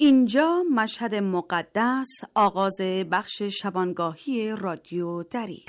اینجا مشهد مقدس، آغاز بخش شبانگاهی رادیو دری.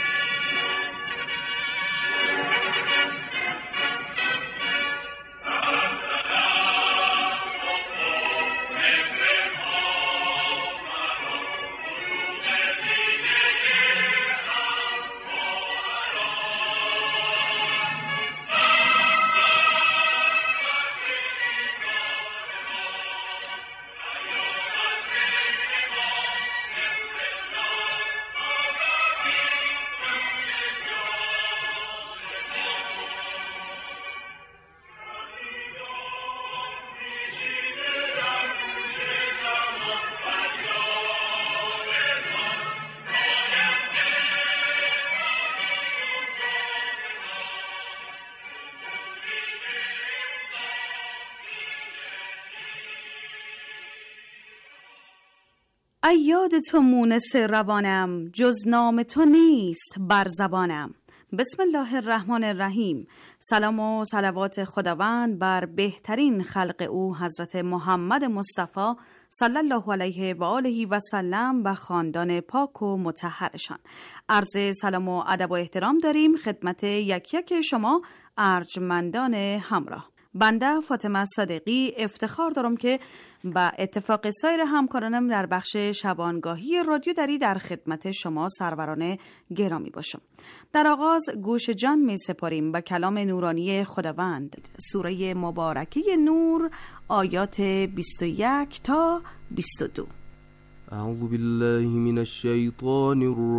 ای یاد تو مونس روانم، جز نام تو نیست بر زبانم. بسم الله الرحمن الرحیم. سلام و صلوات خداوند بر بهترین خلق او حضرت محمد مصطفی صلی الله علیه و آله و سلم و خاندان پاک و مطهرشان. عرض سلام و ادب و احترام داریم خدمت یک یک شما ارجمندان همراه. بنده فاطمه صادقی افتخار دارم که با اتفاق سایر همکارانم در بخش شبانگاهی رادیو دری در خدمت شما سروران گرامی باشم. در آغاز گوش جان می سپاریم به کلام نورانی خداوند، سوره مبارکه نور، آیات 21 تا 22. اعوذ بالله من الشیطان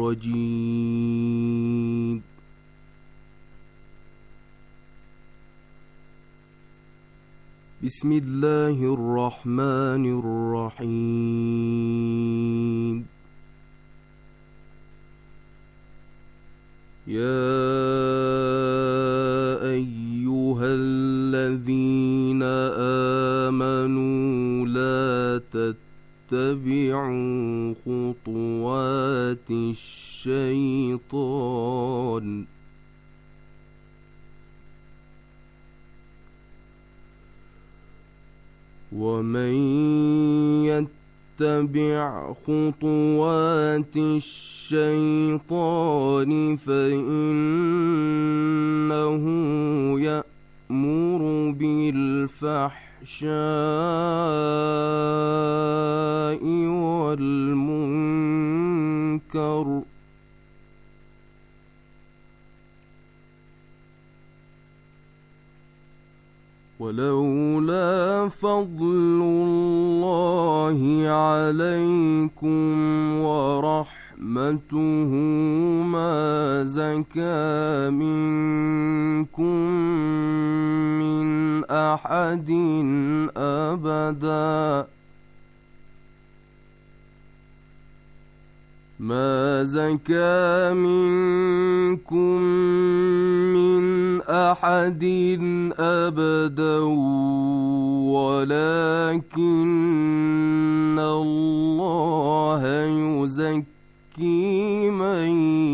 الرجیم. بسم الله الرحمن الرحیم. یا ایها الذین آمنوا لا تتبعوا خطوات الشیطان ومن يتبع خطوات الشيطان فإنه يأمر بالفحشاء والمنكر ولولا فضل الله عليكم ورحمته ما زكى منكم من أحد أبدا ما زكى منكم من أحد أبدا ولكن الله يزكي من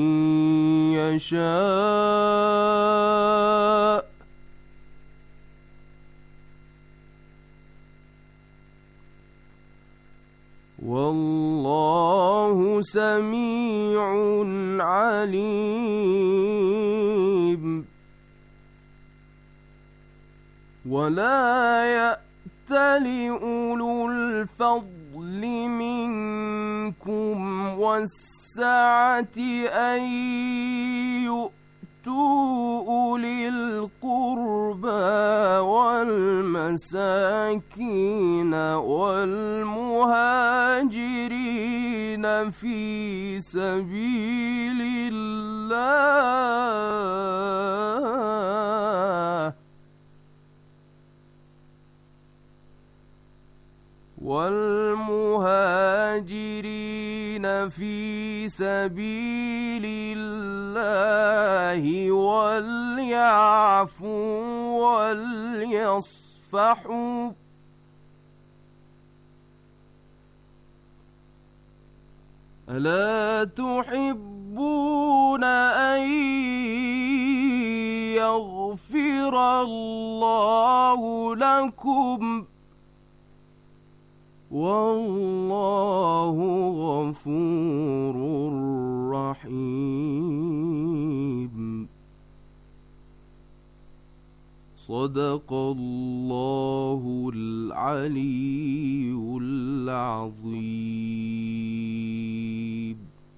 يشاء والله سميع عليم. ولا يأتل أولو الفضل منكم والسعة أن يؤتوا أولي القربى والمساكين والمهاجرين في سبيل الله في سبيل الله وليعفوا وليصفحوا ألا تحبون أن يغفر يغفر الله لكم والله غفور رحیم. صدق الله العلی العظیم.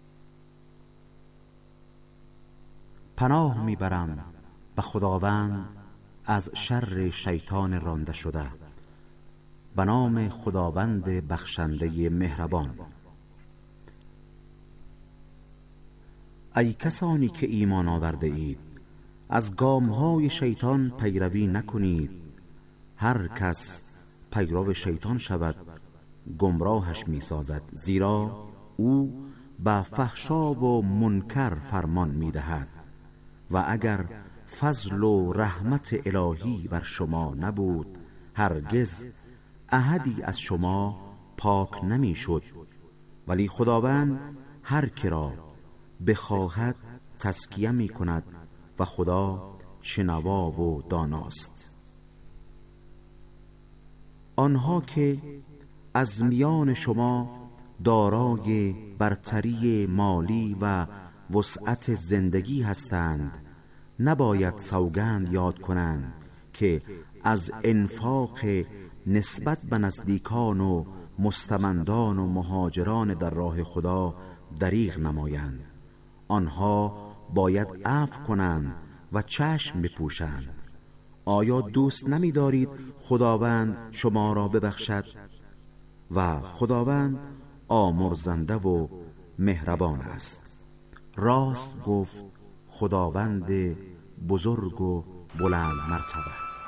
پناه میبرم به خداوند از شر شیطان رانده شده. به نام خداوند بخشنده مهربان. ای کسانی که ایمان آورده اید، از گامهای شیطان پیروی نکنید. هر کس پیرو شیطان شود گمراهش می سازد، زیرا او به فحشا و منکر فرمان می دهد. و اگر فضل و رحمت الهی بر شما نبود، هرگز احدی از شما پاک نمی شد. ولی خداوند هر که را بخواهد تزکیه می کند و خدا شنوا و داناست. آنها که از میان شما دارای برتری مالی و وسعت زندگی هستند، نباید سوگند یاد کنند که از انفاق نسبت به نزدیکان و مستمندان و مهاجران در راه خدا دریغ نمایند. آنها باید عفو کنند و چشم بپوشند. آیا دوست نمی دارید خداوند شما را ببخشد؟ و خداوند آمرزنده و مهربان است. راست گفت خداوند بزرگ و بلند مرتبه.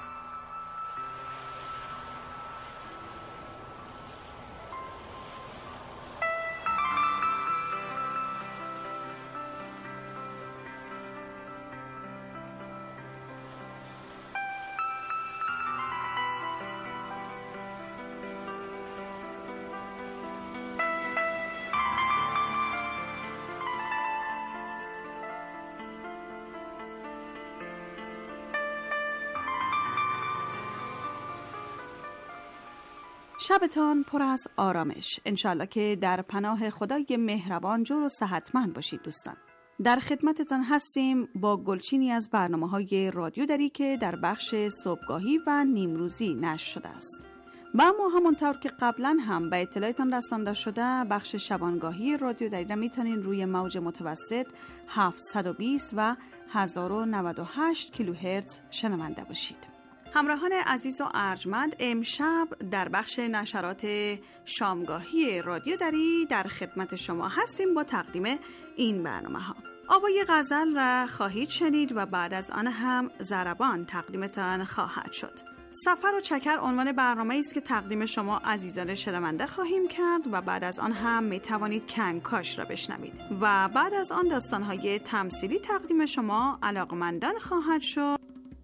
شبتان پر از آرامش. انشالله که در پناه خدای مهربان جور و صحتمند باشید دوستان. در خدمتتان هستیم با گلچینی از برنامه‌های رادیو دری که در بخش صبحگاهی و نیمروزی نشر شده است. و اما همونطور که قبلا هم به اطلاعتان رسانده شده، بخش شبانگاهی رادیو دری را میتونین روی موج متوسط 720 و 1098 کیلوهرتز شنونده باشید. همراهان عزیز و ارجمند، امشب در بخش نشرات شامگاهی رادیو دری در خدمت شما هستیم با تقدیم این برنامه ها. آوای غزل را خواهید شنید و بعد از آن هم ضربان تقدیمتان خواهد شد. سفر و چکر عنوان برنامه است که تقدیم شما عزیزان شنونده خواهیم کرد و بعد از آن هم می توانید کنکاش را بشنوید و بعد از آن داستان‌های تمثیلی تقدیم شما علاقمندان خواهد شد.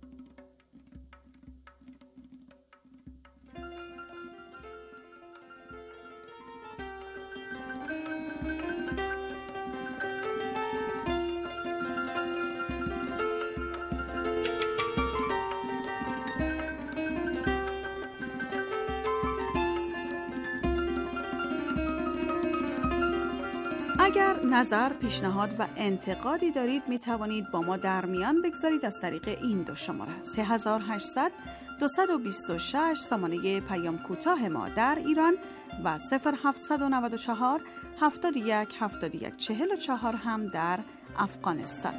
اگر نظر، پیشنهاد و انتقادی دارید می توانید با ما در میان بگذارید از طریق این دو شماره 3800 226 سامانه پیام کوتاه ما در ایران و 0794 71 71 44 هم در افغانستان.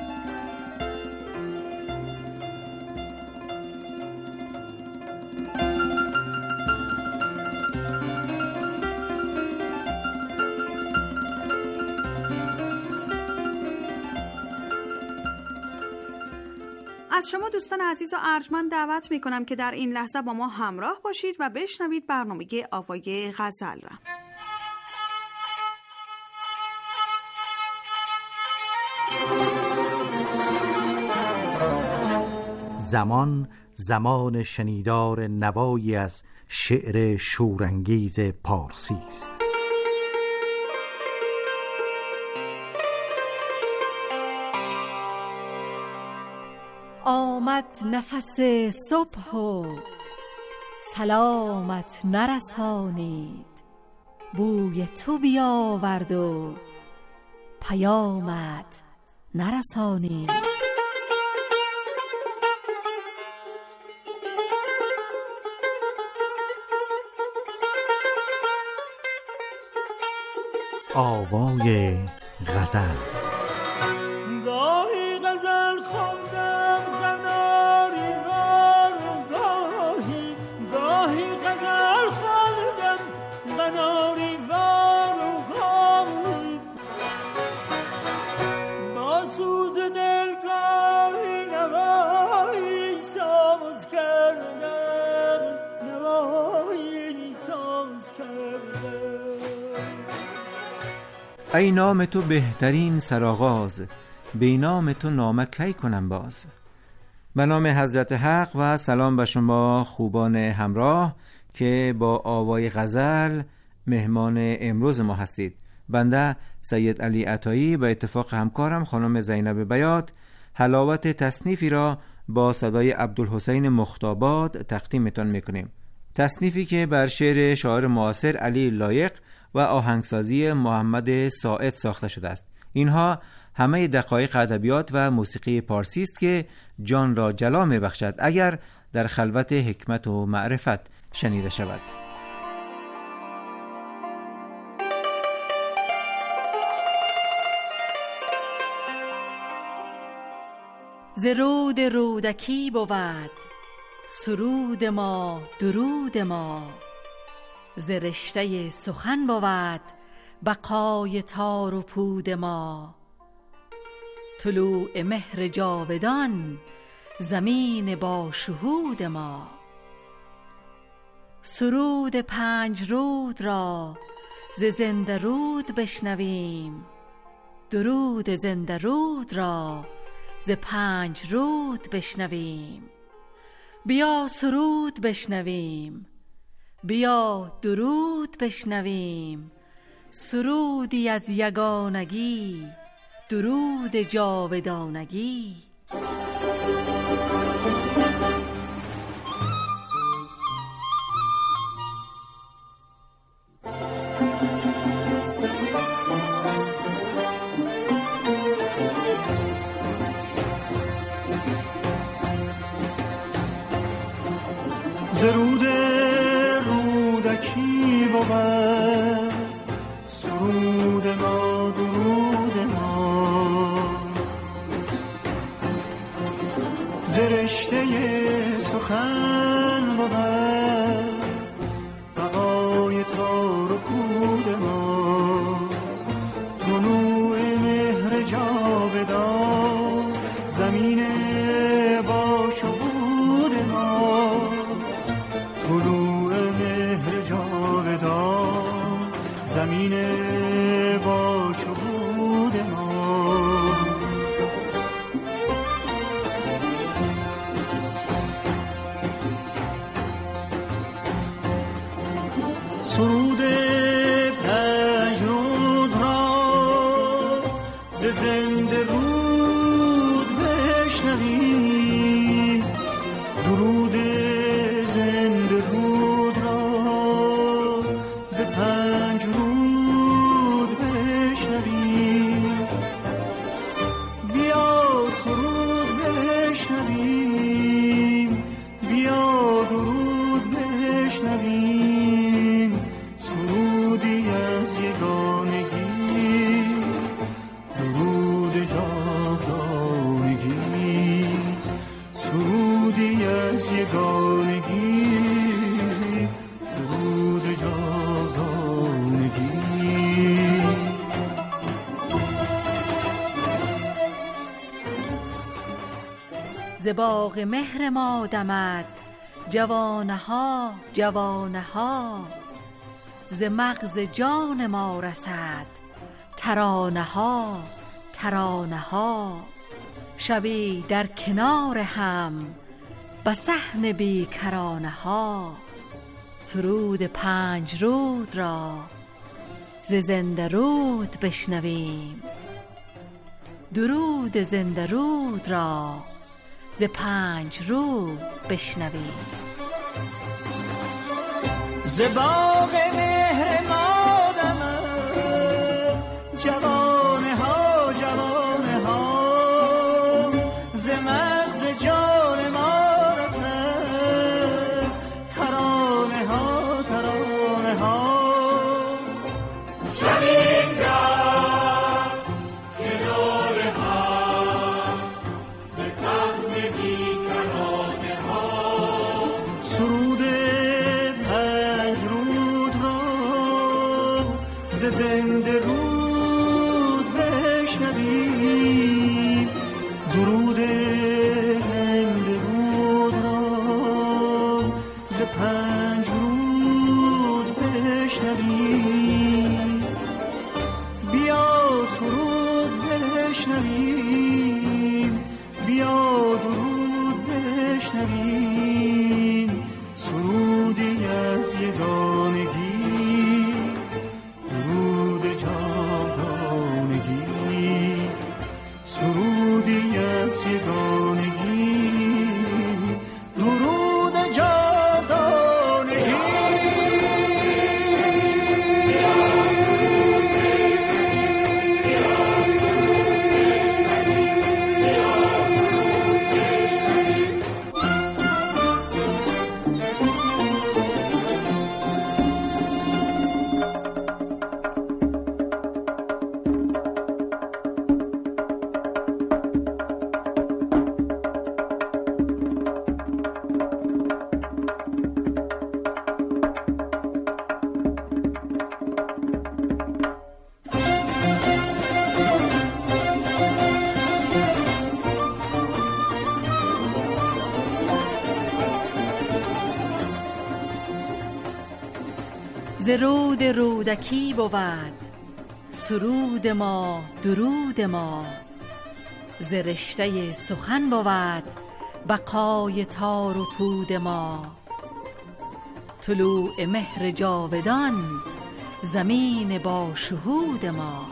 از شما دوستان عزیز و ارجمند دعوت میکنم که در این لحظه با ما همراه باشید و بشنوید برنامه آوای غزل را. زمان شنیدار نوایی از شعر شورانگیز پارسی است. آمد نفس صبح و سلامت نرسانید، بوی تو بیاورد و پیامت نرسانید. آوای غزل. گاهی غزل خواندم قناری وار و گاهی غزل خواندم قناری وار و گاهی با سوز دل گاهی نوایی ساز کردم، نوایی ساز کردم. ای نام تو بهترین سرآغاز، بی نام تو نامه کی کنم باز. به نام حضرت حق و سلام به شما خوبان همراه که با آوای غزل مهمان امروز ما هستید. بنده سید علی عطایی به اتفاق همکارم خانم زینب بیات حلاوت تصنیفی را با صدای عبدالحسین مختاباد تقدیمتان میکنیم. تصنیفی که بر شعر شاعر معاصر علی لایق و آهنگسازی محمد ساعد ساخته شده است. اینها همه دقایق ادبیات و موسیقی پارسی است که جان را جلا می بخشد اگر در خلوت حکمت و معرفت شنیده شود. ز رود رودکی بود سرود ما درود ما، ز رشته سخن بود بقای تار و پود ما. طلوع مهر جاودان زمین با شهود ما، سرود پنج رود را ز زنده رود بشنویم، درود زنده رود را ز پنج رود بشنویم. بیا سرود بشنویم، بیا درود بشنویم، سرودی از یگانگی، درود جاودانگی. زرود رودکی بود سرود ما درود ما، زرشته سخن بود بقای تار و پود ما. طلوع مهر جاودان زمین با شهود ما، طلوع مهر جاودان زمین با شهود ما. سرود پنج رود را ز زنده رود بشنویم، درود زنده رود را ز پنج رود بشنویم. بیا سرود بشنویم، بیا درود بشنویم، سرودی از یگانگی، درود جاودانگی، سرودی از یگانگی، درود جاودانگی. ز باغ مهر ما دمد جوانه ها جوانه ها، ز مغز جان ما رسد ترانه ها ترانه ها. شبی در کنار هم به صحن بیکرانه ها، سرود پنج رود را ز زنده رود بشنویم، درود زنده رود را ز پنج رود بشنویم. ز باغ مهر مادمم جوانه ها جوانه ها ز مغز جان ما رسد ترانه ها ترانه ها شبین گرد کنار هم به سهم بیکرانه ها سرود پنج رود را ز زنده رود بشنویم درود زنده رود را ز پنج رود بشنویم بیا سرود بشنویم بیا درود بشنویم سرودی از یگانگی درود جاودانگی سرودی از یگانگی درود جاودانگی ز رود رودکی بود سرود ما درود ما ز رشته سخن بود بقای تار و پود ما طلوع مهر جاودان زمین با شهود ما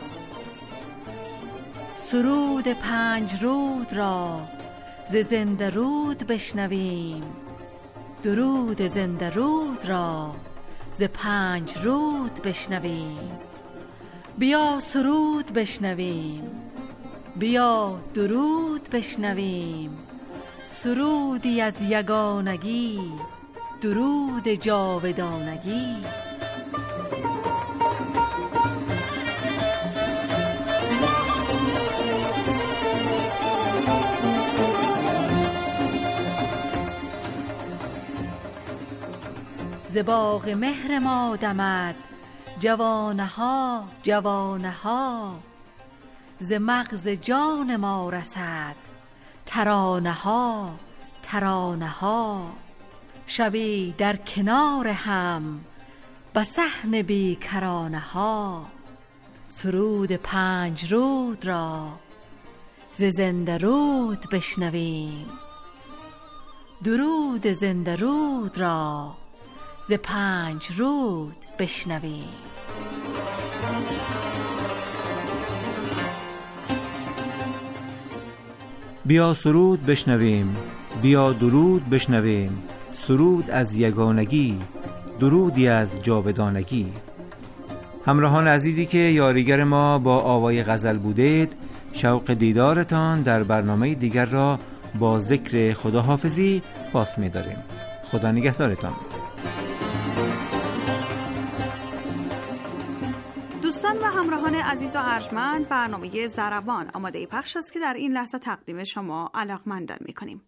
سرود پنج رود را ز زنده رود بشنویم درود زنده رود را ز پنج رود بشنویم بیا سرود بشنویم بیا درود بشنویم سرودی از یگانگی درود جاودانگی ز باغ مهر ما دمد جوانه ها جوانه ها ز مغز جان ما رسد ترانه ها ترانه ها شبی در کنار هم به صحن بیکرانه ها سرود پنج رود را ز زنده رود بشنویم درود زنده رود را ز پنج رود بشنویم بیا سرود بشنویم بیا درود بشنویم سرود از یگانگی درودی از جاودانگی. همراهان عزیزی که یاریگر ما با آوای غزل بودید، شوق دیدارتان در برنامه دیگر را با ذکر خداحافظی پاس می‌داریم. خدا نگهدارتان. دوستان و همراهان عزیز و ارجمند، برنامه ضربان آماده پخش است که در این لحظه تقدیم شما علاقمندان می‌کنیم.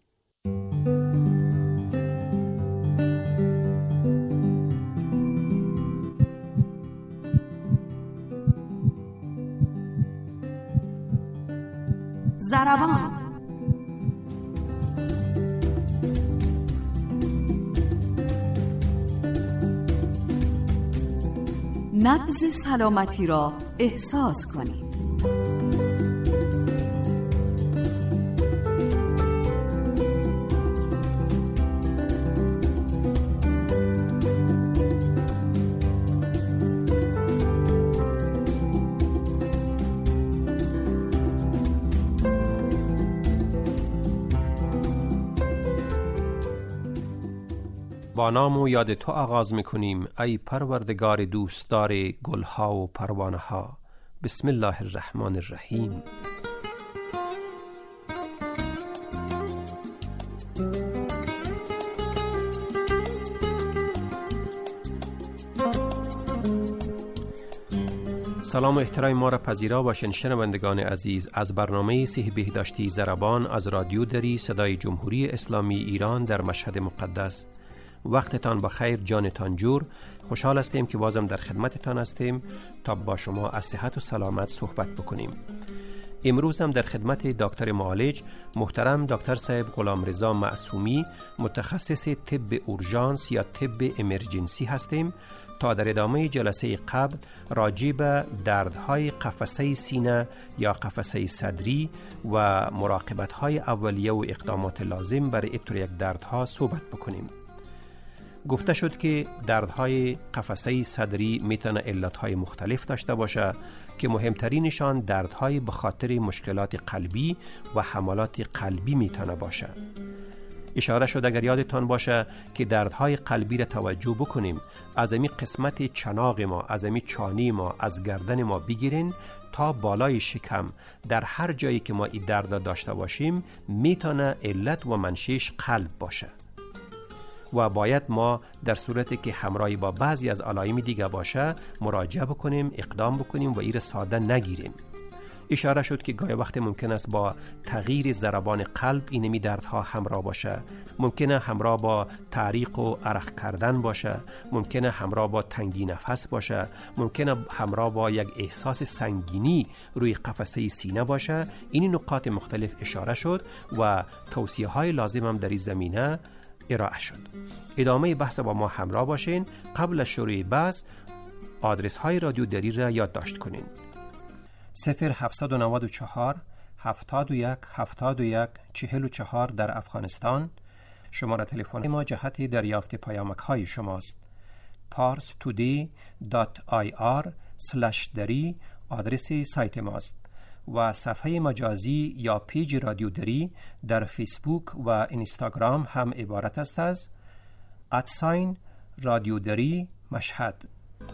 ضربان نبض سلامتی را احساس کنید. با نام و یاد تو آغاز میکنیم ای پروردگار دوستدار گلها و پروانه ها. بسم الله الرحمن الرحیم. سلام و احترام ما را پذیرا باشین شنوندگان عزیز از برنامه صحیح بهداشتی ضربان از رادیو دری صدای جمهوری اسلامی ایران در مشهد مقدس. وقتتان بخیر، جانتان جور. خوشحال هستیم که بازم در خدمتتان هستیم تا با شما از صحت و سلامت صحبت بکنیم. امروز هم در خدمت دکتر معالج محترم دکتر صاحب غلامرضا معصومی متخصص طب اورژانس یا طب امرجنسی هستیم تا در ادامه جلسه قبل راجع به دردهای قفسه سینه یا قفسه صدری و مراقبت‌های اولیه و اقدامات لازم برای ایتر یک دردها صحبت بکنیم. گفته شد که دردهای قفسه صدری میتونه علتهای مختلف داشته باشه که مهمترینشان دردهای به خاطر مشکلات قلبی و حملات قلبی میتونه باشه. اشاره شد اگر یادتان باشه که دردهای قلبی را توجه بکنیم، از امی قسمت چناق ما، از امی چانی ما، از گردن ما بگیرین تا بالای شکم، در هر جایی که ما این درد داشته باشیم میتونه علت و منشأش قلب باشه و باید ما در صورتی که همراهی با بعضی از علائم دیگه باشه مراجعه بکنیم، اقدام بکنیم و این ساده نگیریم. اشاره شد که گاهی وقت ممکن است با تغییر ضربان قلب اینمی دردها همراه باشه، ممکنه همراه با تعریق و عرق کردن باشه، ممکنه همراه با تنگی نفس باشه، ممکنه همراه با یک احساس سنگینی روی قفسه سینه باشه. این نقاط مختلف اشاره شد و توصیه های لازم هم در این زمینه ارائه شد. ادامه بحث با ما همراه باشین. قبل از شروع بحث آدرس های رادیو دری را یادداشت کنین: 0794 71 71 44 در افغانستان. شماره تلفن ما جهت دریافت پیامک های شماست. parstoday.ir/dari آدرس سایت ماست و صفحه مجازی یا پیج رادیو دری در فیسبوک و اینستاگرام هم عبارت است از رادیو دری مشهد.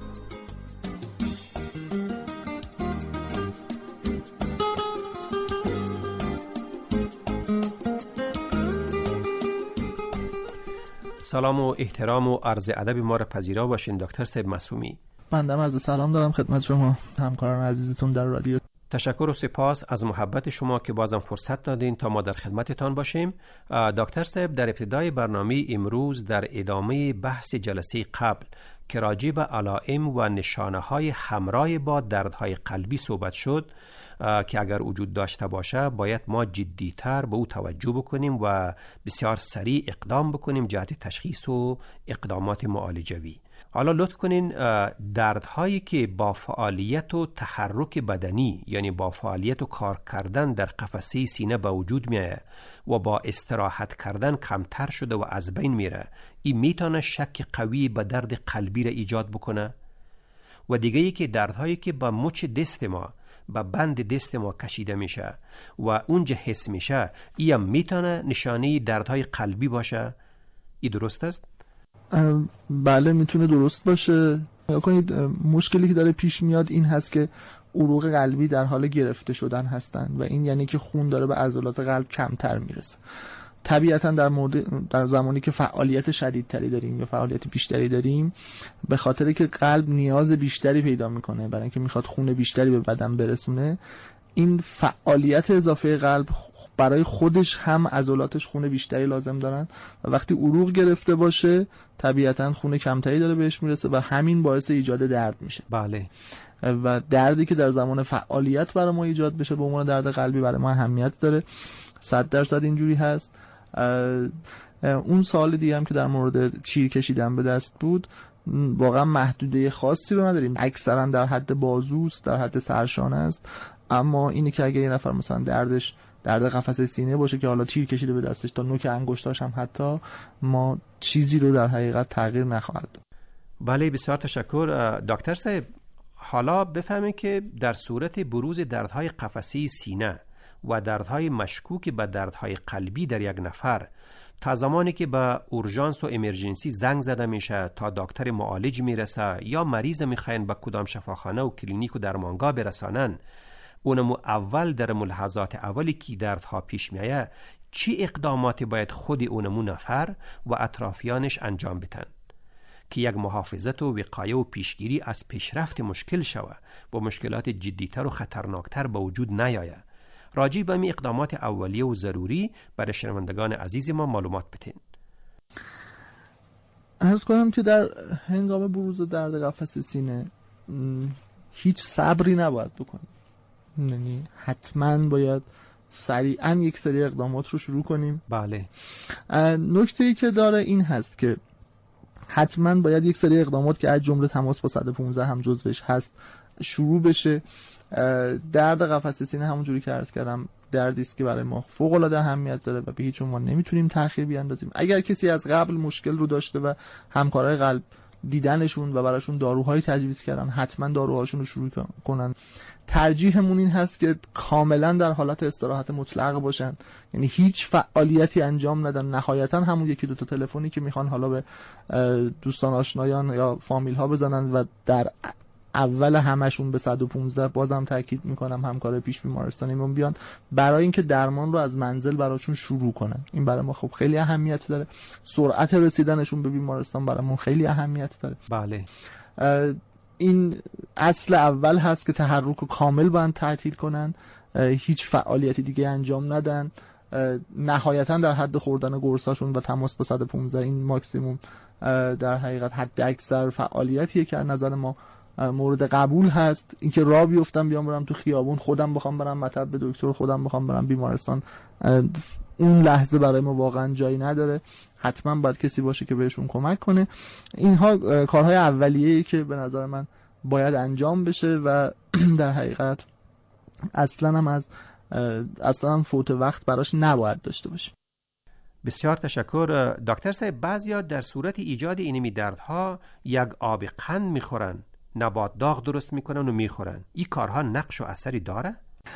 سلام و احترام و عرض ادب ما را پذیرا باشین دکتر صاحب معصومی. بنده عرض سلام دارم خدمت شما همکاران عزیزتون در رادیو. تشکر و سپاس از محبت شما که بازم فرصت دادین تا ما در خدمتتان باشیم. دکتر صاحب، در ابتدای برنامه امروز در ادامه بحث جلسه قبل که راجع به علائم و نشانه های همراه با دردهای قلبی صحبت شد که اگر وجود داشته باشه باید ما جدیتر به او توجه بکنیم و بسیار سریع اقدام بکنیم جهت تشخیص و اقدامات معالجوی. حالا لطف کنین دردهایی که با فعالیت و تحرک بدنی، یعنی با فعالیت و کار کردن در قفسه سینه به وجود میاد و با استراحت کردن کمتر شده و از بین میره، این میتونه شک قوی به درد قلبی را ایجاد بکنه. و دیگه ای که دردهایی که با مچ دست ما، با بند دست ما کشیده میشه و اونجا حس میشه، این میتونه نشانه دردهای قلبی باشه. این درست است؟ بله میتونه درست باشه. یا کنید مشکلی که داره پیش میاد این هست که عروق قلبی در حال گرفته شدن هستن و این یعنی که خون داره به عضلات قلب کمتر میرسه. طبیعتا در زمانی که فعالیت شدیدتری داریم یا فعالیت بیشتری داریم، به خاطر که قلب نیاز بیشتری پیدا میکنه برای اینکه میخواد خون بیشتری به بدن برسونه، این فعالیت اضافه قلب برای خودش هم عضلاتش خون بیشتری لازم دارن و وقتی عروق گرفته باشه طبیعتا خون کمتری داره بهش میرسه و همین باعث ایجاد درد میشه. بله. و دردی که در زمان فعالیت برای ما ایجاد بشه به عنوان درد قلبی برای ما اهمیت داره. 100% اینجوری هست. اون سوال دیگه هم که در مورد تیر کشیدن به دست بود، واقعا محدوده خاصی رو نداریم، اکثرا در حد بازوست، در حد سرشانه است. اما اینی که اگه یه نفر مثلا درد قفسه سینه باشه که حالا تیر کشیده به دستش تا نوک انگشتاش هم حتی، ما چیزی رو در حقیقت تغییر نخواهد داد. بله، بسیار تشکر دکتر صاحب. حالا بفهمید که در صورت بروز دردهای قفسه سینه و دردهای مشکوک به دردهای قلبی در یک نفر، تا زمانی که به اورژانس و امرجنسی زنگ زده میشه تا دکتر معالج میرسه یا مریض میخواین به کدام شفاخانه و کلینیک و درمانگاه برسانن، اونمو اول در ملاحظات اولی که دردها پیش میایه چی اقداماتی باید خود اونمو نفر و اطرافیانش انجام بدن که یک محافظت و وقایه و پیشگیری از پیشرفت مشکل شوه و مشکلات جدیتر و خطرناکتر به وجود نیایه. راجع به این اقدامات اولیه و ضروری برای شنوندگان عزیز ما معلومات بدین. عرض کنم که در هنگام بروز درد قفس سینه هیچ صبری نباید بکنیم، یعنی حتما باید سریعا یک سری اقدامات رو شروع کنیم. بله. نکته‌ای که داره این هست که حتما باید یک سری اقدامات که از جمله تماس با 115 هم جزوش هست شروع بشه. درد قفس سینه همونجوری که عرض کردم دردی است که برای ما فوق العاده اهمیت داره و به هیچ عنوان نمیتونیم تأخیر بیاندازیم. اگر کسی از قبل مشکل رو داشته و همکارای قلب دیدنشون و براشون داروهای تجویز کردن، حتما داروهاشون رو شروع کنن. ترجیحمون این هست که کاملا در حالت استراحت مطلق باشن، یعنی هیچ فعالیتی انجام ندن. نهایتا همون یکی دو تا تلفنی که میخوان حالا به دوستان آشنایان یا فامیل ها بزنن و در اول همشون به 115 بازم تاکید میکنم همکار پیش بیمارستانیمون بیان برای اینکه درمان رو از منزل براشون شروع کنن. این برای ما خب خیلی اهمیت داره. سرعت رسیدنشون به بیمارستان برامون خیلی اهمیت داره. بله. این اصل اول هست که تحرک رو کامل باید تعطیل کنن، هیچ فعالیتی دیگه انجام ندن. نهایتا در حد خوردن قرصاشون و تماس با 115 این ماکسیموم در حقیقت حد اکثر فعالیتیه که از نظر ما مورد قبول هست. اینکه راه بیفتم بیام برم تو خیابون، خودم بخوام برم مطب به دکتر، خودم بخوام برم بیمارستان، اون لحظه برای ما واقعا جایی نداره. حتما باید کسی باشه که بهشون کمک کنه. اینها کارهای اولیه‌ای که به نظر من باید انجام بشه و در حقیقت اصلا هم فوت وقت براش نباید داشته باشه. بسیار تشکر دکتر صاحب. بعضیا در صورت ایجاد اینمی دردها یک آب قند میخورن، نبات داغ درست میکنن و میخورن. این کارها نقش و اثری داره؟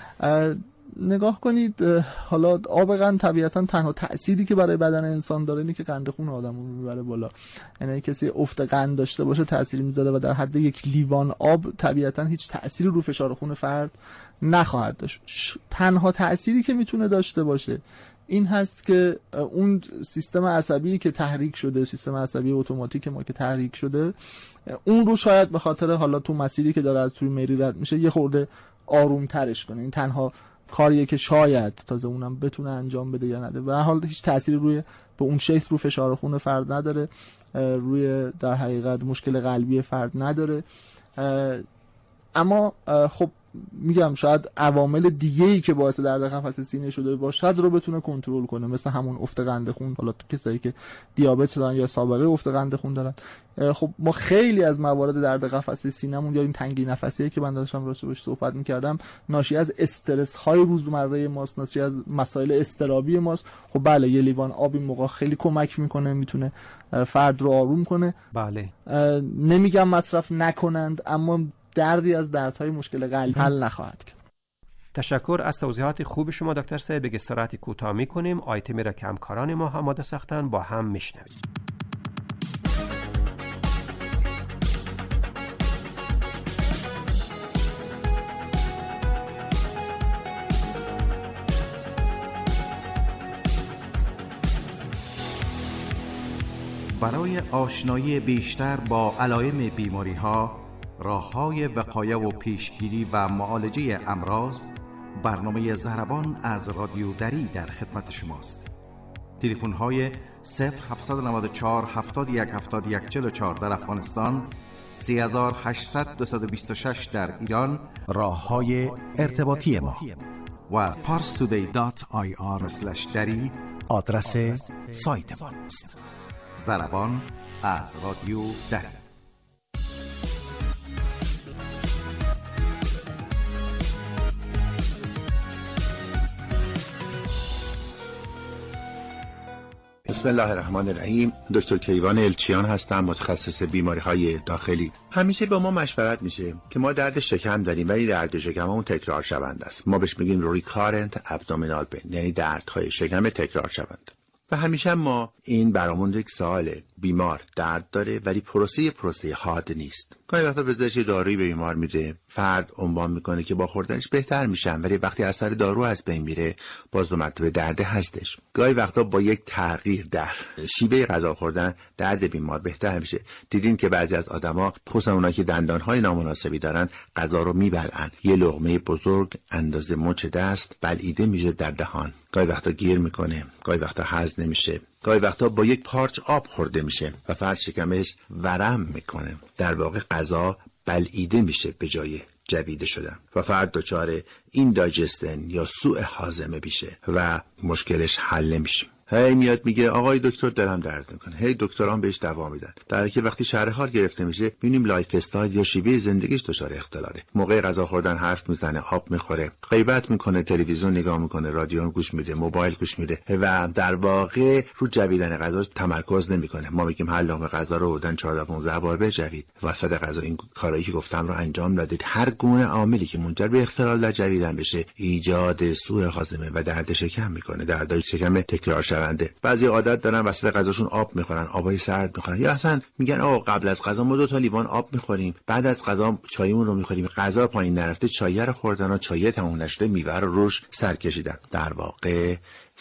نگاه کنید، حالا آب قند طبیعتا تنها تأثیری که برای بدن انسان داره اینه که قند خون آدمو میبره بالا. یعنی کسی افت قند داشته باشه تأثیری میذاره و در حد یک لیوان آب طبیعتا هیچ تأثیری رو فشار خون فرد نخواهد داشت. تنها تأثیری که میتونه داشته باشه این هست که اون سیستم عصبی که تحریک شده، سیستم عصبی اتوماتیک ما که تحریک شده، اون رو شاید به خاطر حالا تو مسیری که داره از توی مری رد میشه یه خورده آروم ترش کنه. این تنها کاریه که شاید تازه اونم بتونه انجام بده یا نده. به هر حال هیچ تأثیری روی به اون شکل رو فشار خون فرد نداره، روی در حقیقت مشکل قلبی فرد نداره. اما خب میگم شاید عوامل دیگه‌ای که باعث درد قفس سینه شده باشد رو بتونه کنترل کنه، مثل همون افت قند خون. حالا تو کسایی که دیابت دارن یا سابقه افت قند خون دارن، خب ما خیلی از موارد درد قفس سینه‌مون یا این تنگی نفسیه که من داشتم راجعش صحبت می‌کردم ناشی از استرس های روزمره ماست، ناشی از مسائل اضطرابی ماست. خب بله، یه لیوان آب این موقع خیلی کمک میکنه، میتونه فرد رو آروم کنه. بله. نمیگم مصرف نکنند، اما دردی از دردهای مشکل قلبی حل نخواهد کرد. تشکر از توضیحات خوب شما دکتر صاحب. به استراحت کوتاه می‌کنیم. آیتمی را که همکاران ما آماده ساختن با هم میشنویم. برای آشنایی بیشتر با علائم بیماری‌ها، راه‌های وقایه و پیشگیری و معالجه امراض، برنامه ضربان از رادیو دری در خدمت شماست. تلفن‌های 0794 71 71 44 در افغانستان، 3800 226 در ایران راه‌های ارتباطی ما و parstoday.ir/dari آدرس سایت ما است. ضربان از رادیو دری. بسم الله الرحمن الرحیم. دکتر کیوان الچیان هستم، متخصص بیماری‌های داخلی. همیشه به ما مشورت میشه که ما درد شکم داریم ولی درد شکممون تکرار شونده است. ما بهش میگیم ریکارنت ابدومینال پین، یعنی دردهای شکم تکرار شونده. و همیشه ما این برامون یک سواله، بیمار درد داره ولی پروسه حاد نیست. گاهی وقتا پزشک دارویی به بیمار میده، فرد عنوان میکنه که با خوردنش بهتر میشن، ولی وقتی اثر دارو از بین میره باز دو مرتبه درد هستش. گاهی وقتا با یک تغییر در شیوه غذا خوردن درد بیمار بهتر میشه. دیدین که بعضی از آدما خصوصا اونایی که دندانهای نامناسبی دارن غذا رو میبلعن، یه لقمه بزرگ اندازه مچ دست بلعیده میشه در دهان، گاهی وقتا گیر میکنه، گاهی وقتا هضم نمیشه، گاهی وقتا با یک پارچ آب خورده میشه و فرد شکمش ورم میکنه. در واقع غذا بلعیده میشه به جای جویده شدن و فرد دچار این دایجستن یا سوء هاضمه میشه و مشکلش حل نمیشه. هی میاد میگه آقای دکتر دلم درد میکنه، هی دکتران بهش دوا میدن، در حالی که وقتی شرح حال گرفته میشه میبینیم لایف استایل یا شیوه زندگیش دچار اختلاله. موقع غذا خوردن حرف میزنه، آب میخوره، غیبت میکنه، تلویزیون نگاه میکنه، رادیو گوش میده، موبایل گوش میده و در واقع رو جویدن غذا تمرکز نمیکنه. ما میگیم هر لقمه غذا رو بودن 14 15 بار بجوید، وسط غذا این کارایی که گفتم رو انجام ندید. هر گونه عاملی که منجر به اختلال در جویدن بشه ایجاد سوء هاضمه و درد شکم میکنه، دردای شکم تکرار شونده. بعضی عادت دارن وسط غذاشون آب میخورن، آبای سرد میخورن، یا اصلا میگن آقا قبل از غذا ما 2 تا لیوان آب میخوریم، بعد از غذا چایمون رو میخوریم. غذا پایین نرفته، چای رو خوردن و چای تموم نشده میوه رو روش سر کشیدن. در واقع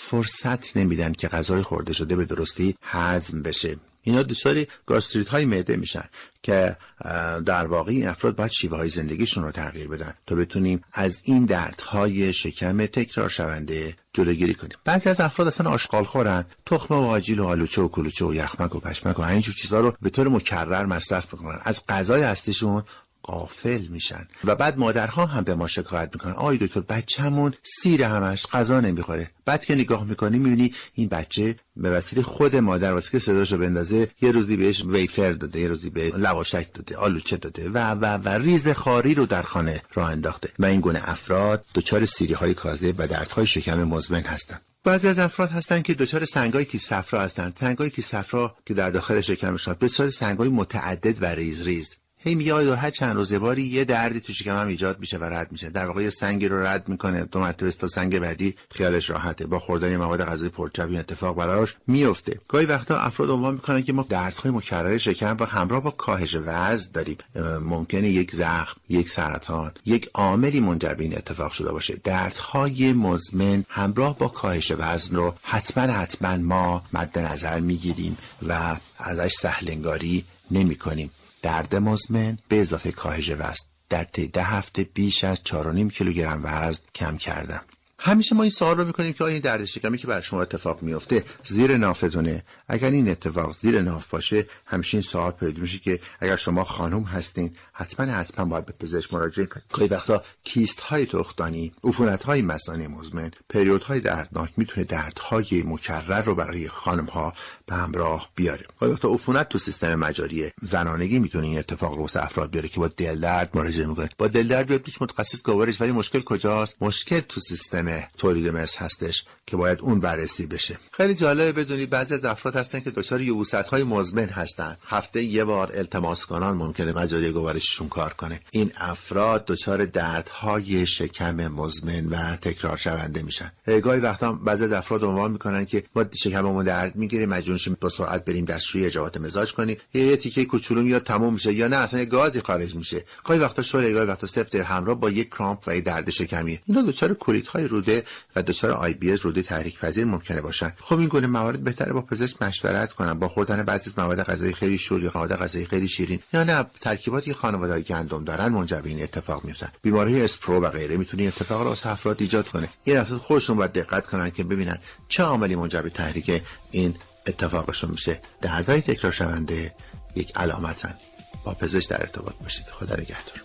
فرصت نمیدن که غذای خورده شده به درستی هضم بشه. اینا دچار گاستریت های معده میشن که در واقع این افراد باید شیوه های زندگیشون رو تغییر بدن تا بتونیم از این دردهای شکم تکرار شونده جلوگیری کنیم. بعضی از افراد اصلا آشغال خورن، تخم و آجیل و آلوچه و کلوچه و یخمک و پشمک و اینجور چیزا رو به طور مکرر مصرف میکنن، از غذای اصلیشون غافل میشن و بعد مادرها هم به ما شکایت میکنن آی دکتر بچه‌مون سیر همش غذا نمیخوره. بعد که نگاه میکنی میبینی این بچه به وسیله خود مادر واسه که صداشو بندازه یه روزی بهش ویفر داده، یه روزی به لواشک داده، آلوچه داده و ریز خاری رو در خانه راه انداخته و این گونه افراد دچار سیری های کاذب و دردهای شکم مزمن هستن. بعضی از افراد هستن که دچار سنگای کیس صفرا هستن. سنگای کیس صفرا که در داخل شکمشون به صورت سنگای متعدد و ریز ریز هی میاد و هر چند روز باری یه دردی تو شکم هم ایجاد میشه و رد میشه. در واقع یه سنگی رو رد میکنه 2 مرتبه تا سنگ بعدی خیالش راحته. با خوردن مواد غذایی پرچرب این اتفاق براش میفته. گاهی وقتا افراد عنوان میکنن که ما دردهای مکرر شکم و همراه با کاهش وزن داریم. ممکنه یک زخم، یک سرطان، یک عاملی منجر به این اتفاق شده باشه. دردهای مزمن همراه با کاهش وزن رو حتما ما مد نظر میگیریم و ازش سهلنگاری نمیکنیم. درد مزمن به اضافه کاهش وزن در طی 10 هفته بیش از 4.5 کیلوگرم وزن کم کردم. همیشه ما این سوال رو میکنیم که آیا این درد شکمی که بر شما اتفاق میفته زیر نافتونه؟ اگر این اتفاق زیر ناف باشه همیشه این سوال پیدا میشه که اگر شما خانم هستین حتما باید به پزشک مراجعه کنید. گاهی وقتا کیست های تخمدانی، عفونت های مثانه مزمن، پریود های دردناک میتونه دردهای مکرر رو برای خانم ها به همراه بیاره. گاهی وقتا عفونت تو سیستم مجاری زنانگی میتونه این اتفاق رو واسه افراد بیاره که با دل درد مراجعه میکنه. با دل درد بیاد پیش متخصص گوارش، ولی مشکل کجاست؟ مشکل تو سیستم تولید مثل هستش که باید اون بررسی بشه. خیلی جالبه بدونید بعضی از افراد هستن که دچار یبوست‌های مزمن هستن. هفته یه بار التماس کنان ممکنه مجاری گوارششون کار کنه. این افراد دچار دردهای شکم مزمن و تکرار شونده میشن. گاهی وقتا بعضی از افراد عنوان میکنن که ما شکممون درد میگیره، مجبور شیم با سرعت بریم دستشویی اجابات مزاج کنیم، یه تیکه کوچولو میاد تموم میشه، یا نه اصلا یه گازی خارج میشه. گاهی وقتا شوره، گاهی وقتا سفت همراه با یک کرامپ و درد شکمی. اینا دچار کولیت‌های روده و دچار آی بی اس روده تحریک پذیر ممکنه باشن. خب این گونه موارد بهتره با پزشک مشورت کنن. با خوردن بعضی از مواد غذایی خیلی شور یا مواد غذایی خیلی شیرین یا نه ترکیباتی خانوادگی گندم دارن منجر به این اتفاق میشن. بیماری اسپرو و غیره میتونه اتفاق رو افراد ایجاد کنه. این افراد خودشون باید دقت کنن که ببینن چه عاملی منجر به تحریک این اتفاقشون میشه. دردهای تکرار شونده یک علامتن. با پزشک در ارتباط باشید. خدا نگهدار.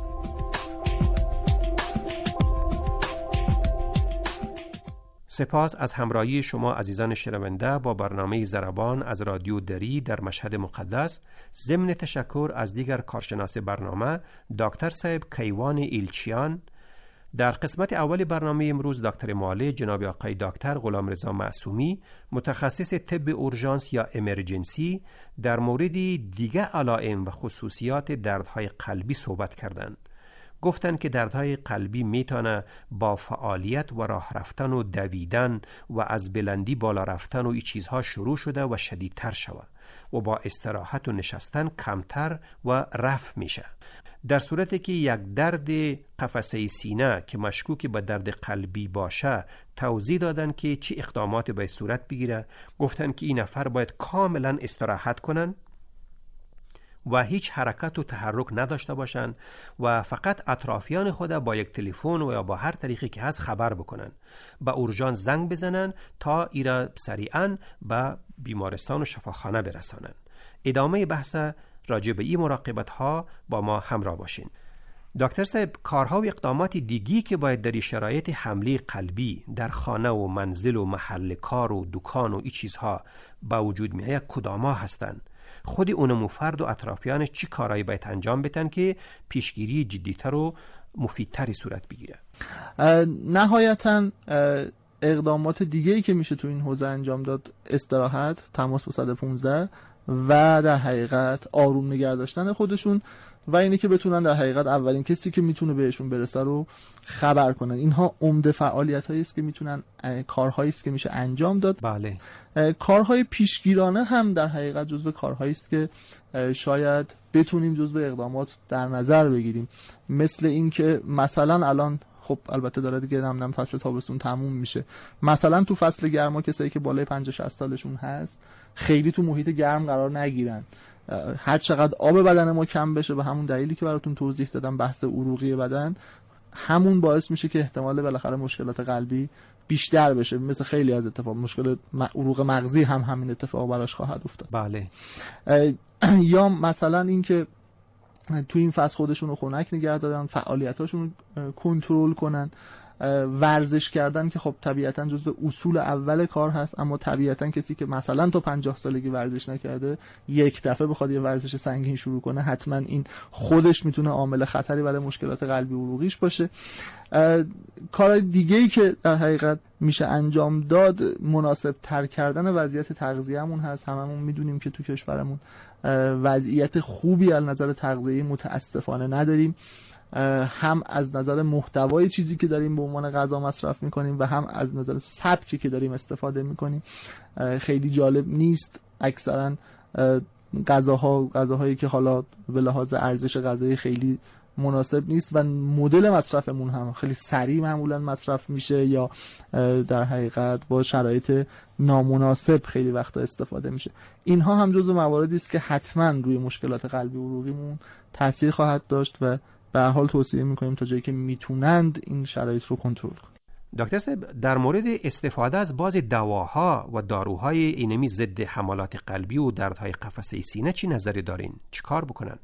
سپاس از همراهی شما عزیزان شنونده با برنامه ضربان از رادیو دری در مشهد مقدس. ضمن تشکر از دیگر کارشناس برنامه دکتر صاحب کیوان ایلچیان. در قسمت اول برنامه امروز دکتر معالج جناب آقای دکتر غلامرضا معصومی متخصص طب اورژانس یا امرجنسی در مورد دیگر علائم و خصوصیات دردهای قلبی صحبت کردند. گفتن که دردهای قلبی میتونه با فعالیت و راه رفتن و دویدن و از بلندی بالا رفتن و این چیزها شروع شده و شدیدتر شود و با استراحت و نشستن کمتر و رفع میشه. در صورتی که یک درد قفسه سینه که مشکوک به درد قلبی باشه توضیح دادن که چه اقداماتی باید صورت بگیره. گفتن که این نفر باید کاملا استراحت کنن و هیچ حرکت و تحرک نداشته باشن و فقط اطرافیان خود با یک تلفن و یا با هر طریقی که هست خبر بکنن، با اورژانس زنگ بزنن تا ایرا سریعا به بیمارستان و شفاخانه برسانن. ادامه بحث راجع به این مراقبت ها با ما همراه باشین. دکتر صاحب، کارها و اقدامات دیگی که باید در شرایط حمله قلبی در خانه و منزل و محل کار و دکان و این چیزها با وجود میآید کدامها هستند؟ خود اونم فرد و اطرافیانش چی کارهایی باید انجام بدن که پیشگیری جدیتر و مفیدتری صورت بگیره؟ نهایتاً اقدامات دیگه‌ای که میشه تو این حوزه انجام داد استراحت، تماس با 115 و در حقیقت آروم نگه داشتن خودشون و اینه که بتونن در حقیقت اولین کسی که میتونه بهشون برسه رو خبر کنن. اینها عمده فعالیت‌هایی است که میتونن، کارهایی است که میشه انجام داد. بله. کارهای پیشگیرانه هم در حقیقت جزو کارهایی است که شاید بتونیم جزو اقدامات در نظر بگیریم، مثل این که مثلا الان خب البته داره دیگه نم فصل تابستون تموم میشه، مثلا تو فصل گرما کسایی که بالای 50-60 سالشون هست خیلی تو محیط گرم قرار نگیرن. هر چقدر آب بدن ما کم بشه، به همون دلیلی که براتون توضیح دادم بحث عروقی بدن، همون باعث میشه که احتمال بالاخره مشکلات قلبی بیشتر بشه. مثل خیلی از اتفاق مشکل عروق مغزی هم همین اتفاق براش خواهد افتاد. بله. یا مثلا این که تو این فصل خودشون رو خنک نگه دادن، فعالیتاشون رو کنترل کنن، ورزش کردن که خب طبیعتاً جزو اصول اول کار هست، اما طبیعتاً کسی که مثلا تا 50 سالگی ورزش نکرده یک دفعه بخواد یه ورزش سنگین شروع کنه، حتما این خودش میتونه عامل خطری برای مشکلات قلبی عروقیش باشه. کارهای دیگه‌ای که در حقیقت میشه انجام داد، مناسب تر کردن وضعیت تغذیه‌مون هست. هممون میدونیم که تو کشورمون وضعیت خوبی از نظر تغذیه‌ای متاسفانه نداریم، هم از نظر محتوای چیزی که داریم به عنوان غذا مصرف میکنیم و هم از نظر سبکی که داریم استفاده میکنیم خیلی جالب نیست. اکثرا غذاهایی که حالا به لحاظ ارزش غذایی خیلی مناسب نیست و مدل مصرفمون هم خیلی سریع معمولا مصرف میشه یا در حقیقت با شرایط نامناسب خیلی وقتا استفاده میشه. اینها هم جزو مواردی است که حتما روی مشکلات قلبی عروقیمون تاثیر خواهد داشت و به هر حال توصیه میکنیم تا جایی که میتونند این شرایط رو کنترل کنند. دکتر صاحب، در مورد استفاده از بعضی دواها و داروهای اینمی ضد حملات قلبی و دردهای قفسه سینه چی نظری دارین؟ چی کار بکنن؟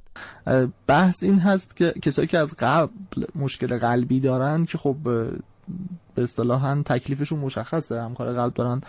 بحث این هست که کسایی که از قبل مشکل قلبی دارن که خب به اصطلاحاً تکلیفشون مشخصه، همکار قلب دارن،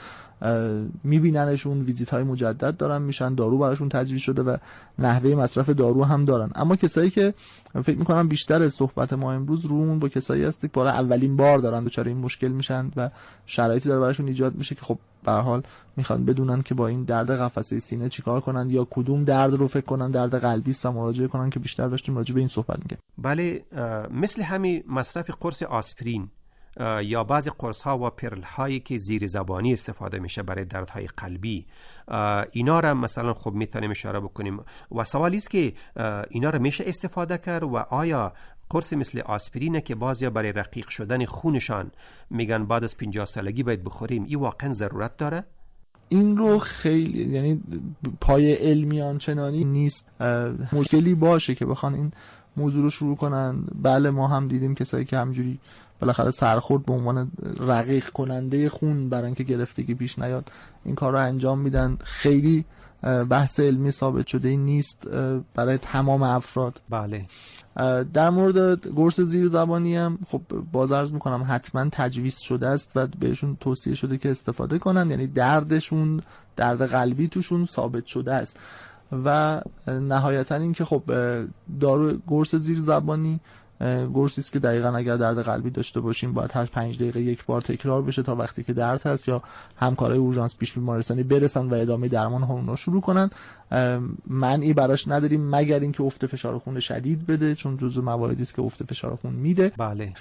میبیننشون، ویزیت های مجدد دارن میشن، دارو براشون تجویز شده و نحوه مصرف دارو هم دارن. اما کسایی که فکر میکنم بیشتر صحبت ما امروز رومون با کسایی هست که برای اولین بار دارن دچار این مشکل میشن و شرایطی داره براشون ایجاد میشه که خب به هر حال میخوان بدونن که با این درد قفسه سینه چیکار کنن یا کدوم درد رو فکر کنن درد قلبی است و مراجعه کنن، که بیشتر داشتیم راجع به این صحبت میکنیم. بله، مثل همین مصرف قرص آسپرین یا بعضی قرص ها و پرل هایی که زیر زبانی استفاده میشه برای دردهای قلبی، اینا را مثلا خب میتونیم اشاره بکنیم و سوالی است که اینا را میشه استفاده کرد و آیا قرص مثل آسپرینه که بعضیا برای رقیق شدن خونشان میگن بعد از 50 سالگی باید بخوریم، این واقعا ضرورت داره؟ این رو خیلی، یعنی پای علمی آنچنانی نیست. مشکلی باشه که بخوان این موضوع رو شروع کنن. بله، ما هم دیدیم کسایی که همجوری بالاخره سرخورد به عنوان رقیق کننده خون برای اینکه گرفتگی پیش نیاد این کار رو انجام میدن. خیلی بحث علمی ثابت شده این نیست برای تمام افراد. بله. در مورد قرص زیر زبانی هم خب باز عرض میکنم حتما تجویز شده است و بهشون توصیه شده که استفاده کنن، یعنی دردشون، درد قلبی توشون ثابت شده است. و نهایتا این که خب دارو قرص زیر زبانی قرصی است که دقیقاً اگر درد قلبی داشته باشیم باید هر 5 دقیقه یک بار تکرار بشه تا وقتی که درد هست یا همکارای اورژانس پیش بیمارستانی برسن و ادامه درمان همون شروع کنن. معنی براش نداریم مگر اینکه افت فشار خون شدید بده، چون جزو مواردی است که افت فشار خون میده. بله.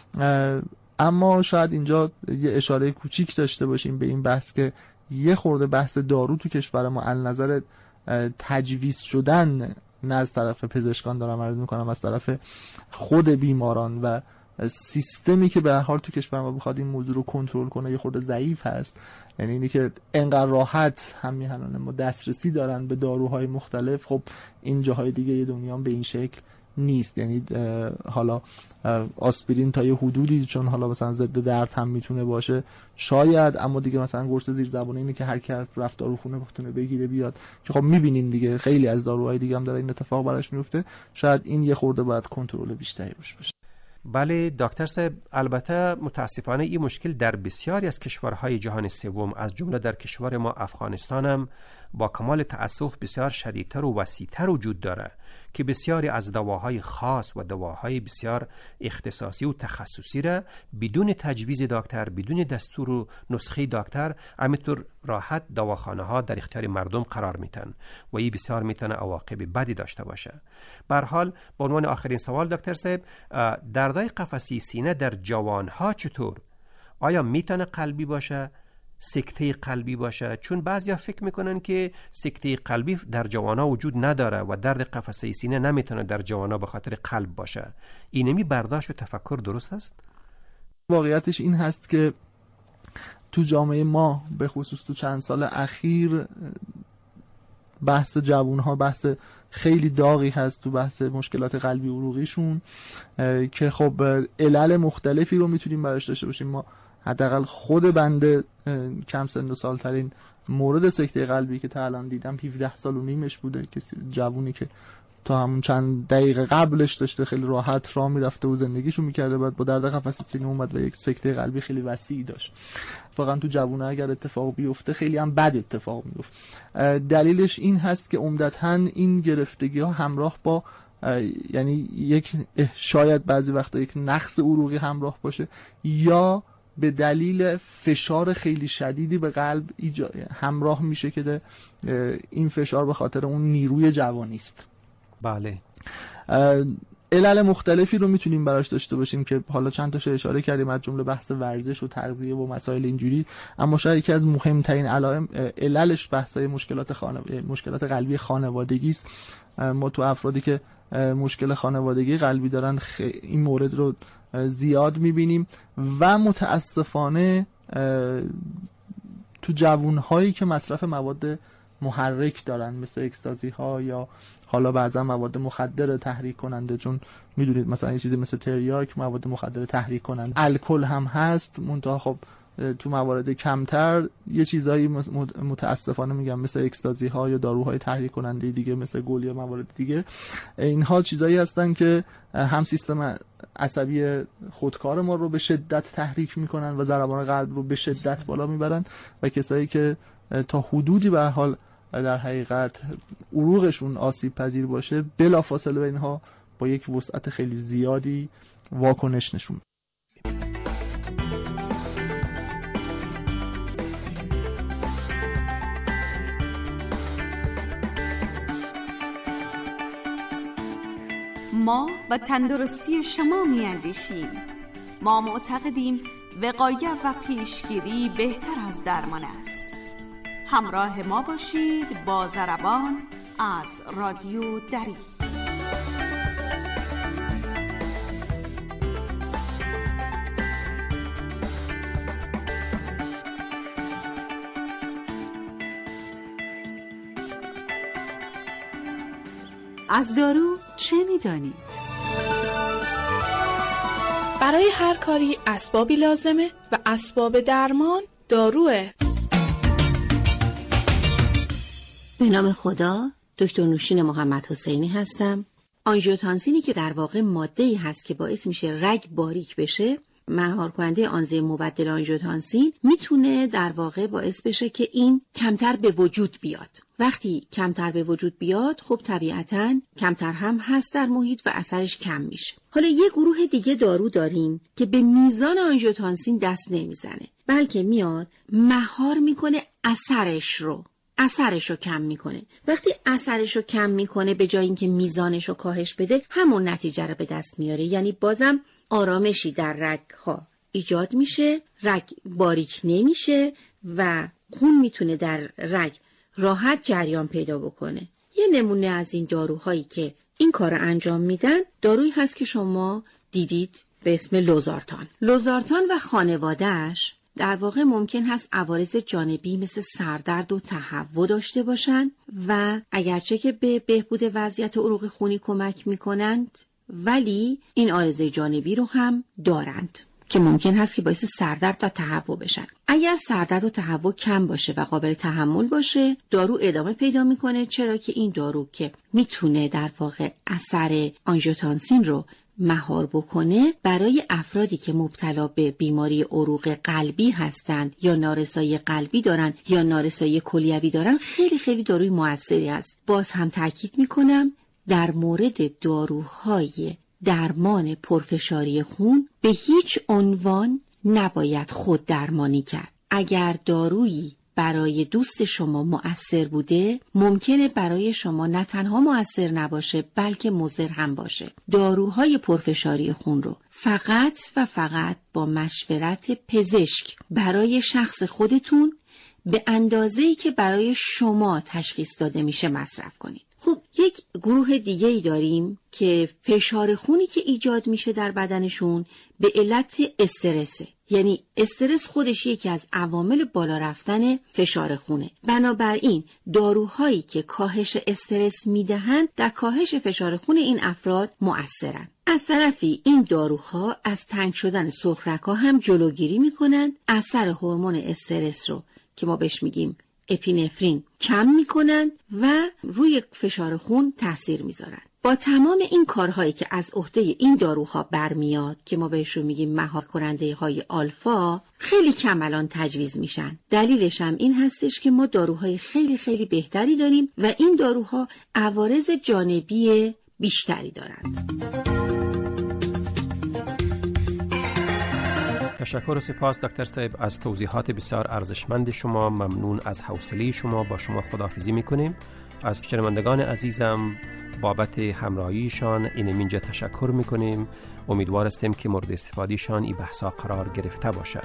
اما شاید اینجا یه اشاره کوچیک داشته باشیم به این بحث که یه خورده بحث دارو تو کشور ما از نظر تجویز شدن، نه از طرف پزشکان دارم عرض میکنم، از طرف خود بیماران و سیستمی که به هر حال تو کشور ما بخواد این موضوع رو کنترل کنه یه خورده ضعیف هست. یعنی اینی که انقدر راحت هم میهنانه ما دسترسی دارن به داروهای مختلف، خب این جاهای دیگه یه دنیا به این شکل نیست. یعنی حالا آسپرین تا یه حدودی، چون حالا مثلا ضد درد هم میتونه باشه شاید، اما دیگه مثلا قرص زیرزبانی اینه که هر کی رفت داروخونه بتونه بگیره بیاد، که خب میبینیم دیگه خیلی از داروهای دیگه هم داره این اتفاق براش میفته. شاید این یه خورده باید کنترل بیشتری روش بشه. بله دکتر صاحب، البته متاسفانه این مشکل در بسیاری از کشورهای جهان سوم از جمله در کشور ما افغانستان هم با کمال تأسف بسیار شدیدتر و وسیع‌تر وجود داره که بسیاری از دواهای خاص و دواهای بسیار اختصاصی و تخصصی را بدون تجویز دکتر، بدون دستور و نسخه دکتر، همینطور راحت دواخانه ها در اختیار مردم قرار میتن و این بسیار میتونه عواقب بدی داشته باشه. به هر حال به عنوان آخرین سوال دکتر صاحب، دردهای قفسه سینه در جوان ها چطور؟ آیا میتونه قلبی باشه؟ سکته قلبی باشه؟ چون بعضیا فکر میکنن که سکته قلبی در جوانا وجود نداره و درد قفسه سینه نمیتونه در جوانا به خاطر قلب باشه. اینمی برداشت و تفکر درست است؟ واقعیتش این هست که تو جامعه ما به خصوص تو چند سال اخیر بحث جوانها بحث خیلی داغی هست تو بحث مشکلات قلبی عروقیشون، که خب علل مختلفی رو میتونیم براش داشته باشیم. ما حداقل خود بنده کم سن و سال ترین مورد سکته قلبی که تا الان دیدم 17 سال و نیمش بوده، کسی جوونی که تا همون چند دقیقه قبلش داشته خیلی راحت راه میرفته و زندگیشو میکرده، بعد با درد قفسه سینه اومد و یک سکته قلبی خیلی وسیع داشت. واقعا تو جوونا اگر اتفاق بیفته خیلی هم بد اتفاق میفته. دلیلش این هست که عمدتاً این گرفتگی ها همراه با یعنی یک شاید بعضی وقتا یک نقص عروقی همراه باشه، یا به دلیل فشار خیلی شدیدی به قلب همراه میشه که این فشار به خاطر اون نیروی جوانی است. بله. علل مختلفی رو میتونیم براش داشته باشیم که حالا چند تاشو اشاره کردیم، از جمله بحث ورزش و تغذیه و مسائل اینجوری، اما شاید یکی از مهمترین عللش بحثای مشکلات قلبی خانوادگی است. ما تو افرادی که مشکل خانوادگی قلبی دارن این مورد رو زیاد میبینیم و متاسفانه تو جوانهایی که مصرف مواد محرک دارن مثل اکستازی ها یا حالا بعضا مواد مخدر تحریک کننده، چون میدونید مثلا یه چیزی مثل تریاک مواد مخدر تحریک کننده، الکل هم هست منتها خب تو موارد کمتر، یه چیزایی متاسفانه میگم مثل اکستازی ها یا داروهای تحریک کننده دیگه مثل گل یا موارد دیگه، اینها چیزایی هستن که هم سیستم عصبی خودکار ما رو به شدت تحریک میکنن و ضربان قلب رو به شدت بالا میبرن و کسایی که تا حدودی به حال در حقیقت عروقشون آسیب پذیر باشه بلافاصله به اینها با یک وسعت خیلی زیادی واکنش نشون. ما و تندرستی شما می‌اندیشیم. ما معتقدیم وقایت و پیشگیری بهتر از درمان است. همراه ما باشید با ضربان از رادیو دری. از دارو چه می‌دانید؟ برای هر کاری اسبابی لازمه و اسباب درمان داروه. به نام خدا، دکتر نوشین محمد حسینی هستم. آنژیوتانسینی که در واقع ماده‌ای هست که باعث میشه رگ باریک بشه، مهار کننده آنزیم مبدل آنژیوتانسین میتونه در واقع باعث بشه که این کمتر به وجود بیاد. وقتی کمتر به وجود بیاد خب طبیعتاً کمتر هم هست در محیط و اثرش کم میشه. حالا یه گروه دیگه دارو داریم که به میزان آنژیوتانسین دست نمیزنه، بلکه میاد مهار میکنه اثرش رو کم میکنه. وقتی اثرش رو کم میکنه به جای اینکه میزانش رو کاهش بده همون نتیجه رو به دست میاره. یعنی بازم آرامشی در رگ‌ها ایجاد میشه، رگ باریک نمیشه و خون میتونه در رگ راحت جریان پیدا بکنه. یه نمونه از این داروهایی که این کار انجام میدن دارویی هست که شما دیدید به اسم لوزارتان. لوزارتان و خانواده‌اش در واقع ممکن هست عوارض جانبی مثل سردرد و تهوع داشته باشند و اگرچه که به بهبود وضعیت عروق خونی کمک میکنند ولی این عارضه جانبی رو هم دارند که ممکن هست که باعث سردرد و تهوع بشن. اگر سردرد و تهوع کم باشه و قابل تحمل باشه دارو ادامه پیدا میکنه، چرا که این دارو که میتونه در واقع اثر آنژیوتانسین رو مهار بکنه برای افرادی که مبتلا به بیماری عروق قلبی هستند یا نارسایی قلبی دارن یا نارسایی کلیوی دارن خیلی خیلی داروی موثری است. باز هم تاکید میکنم در مورد داروهای درمان پرفشاری خون به هیچ عنوان نباید خود درمانی کرد. اگر دارویی برای دوست شما مؤثر بوده ممکنه برای شما نه تنها مؤثر نباشه بلکه مضر هم باشه. داروهای پرفشاری خون رو فقط و فقط با مشورت پزشک برای شخص خودتون به اندازه‌ای که برای شما تشخیص داده میشه مصرف کنید. خب یک گروه دیگه ای داریم که فشار خونی که ایجاد میشه در بدنشون به علت استرسه. یعنی استرس خودش یکی از عوامل بالا رفتن فشار خونه. بنابراین داروهایی که کاهش استرس میدهند در کاهش فشار خون این افراد مؤثرن. از طرفی این داروها از تنگ شدن سرخرگ‌ها هم جلوگیری میکنند، اثر هورمون استرس رو که ما بهش میگیم اپینفرین کم میکنند و روی فشار خون تاثیر میذارن. با تمام این کارهایی که از عهده این داروها برمیاد که ما بهشون میگیم مهار کننده های آلفا خیلی کم الان تجویز میشن. دلیلش هم این هستش که ما داروهای خیلی خیلی بهتری داریم و این داروها عوارض جانبی بیشتری دارند. تشکر و سپاس دکتر صاحب از توضیحات بسیار ارزشمند شما. ممنون از حوصله شما. با شما خداحافظی میکنیم. از شنوندگان عزیزم بابت همراهیشان اینجا تشکر میکنیم. امیدوار هستیم که مورد استفادهشان این بحثا قرار گرفته باشد.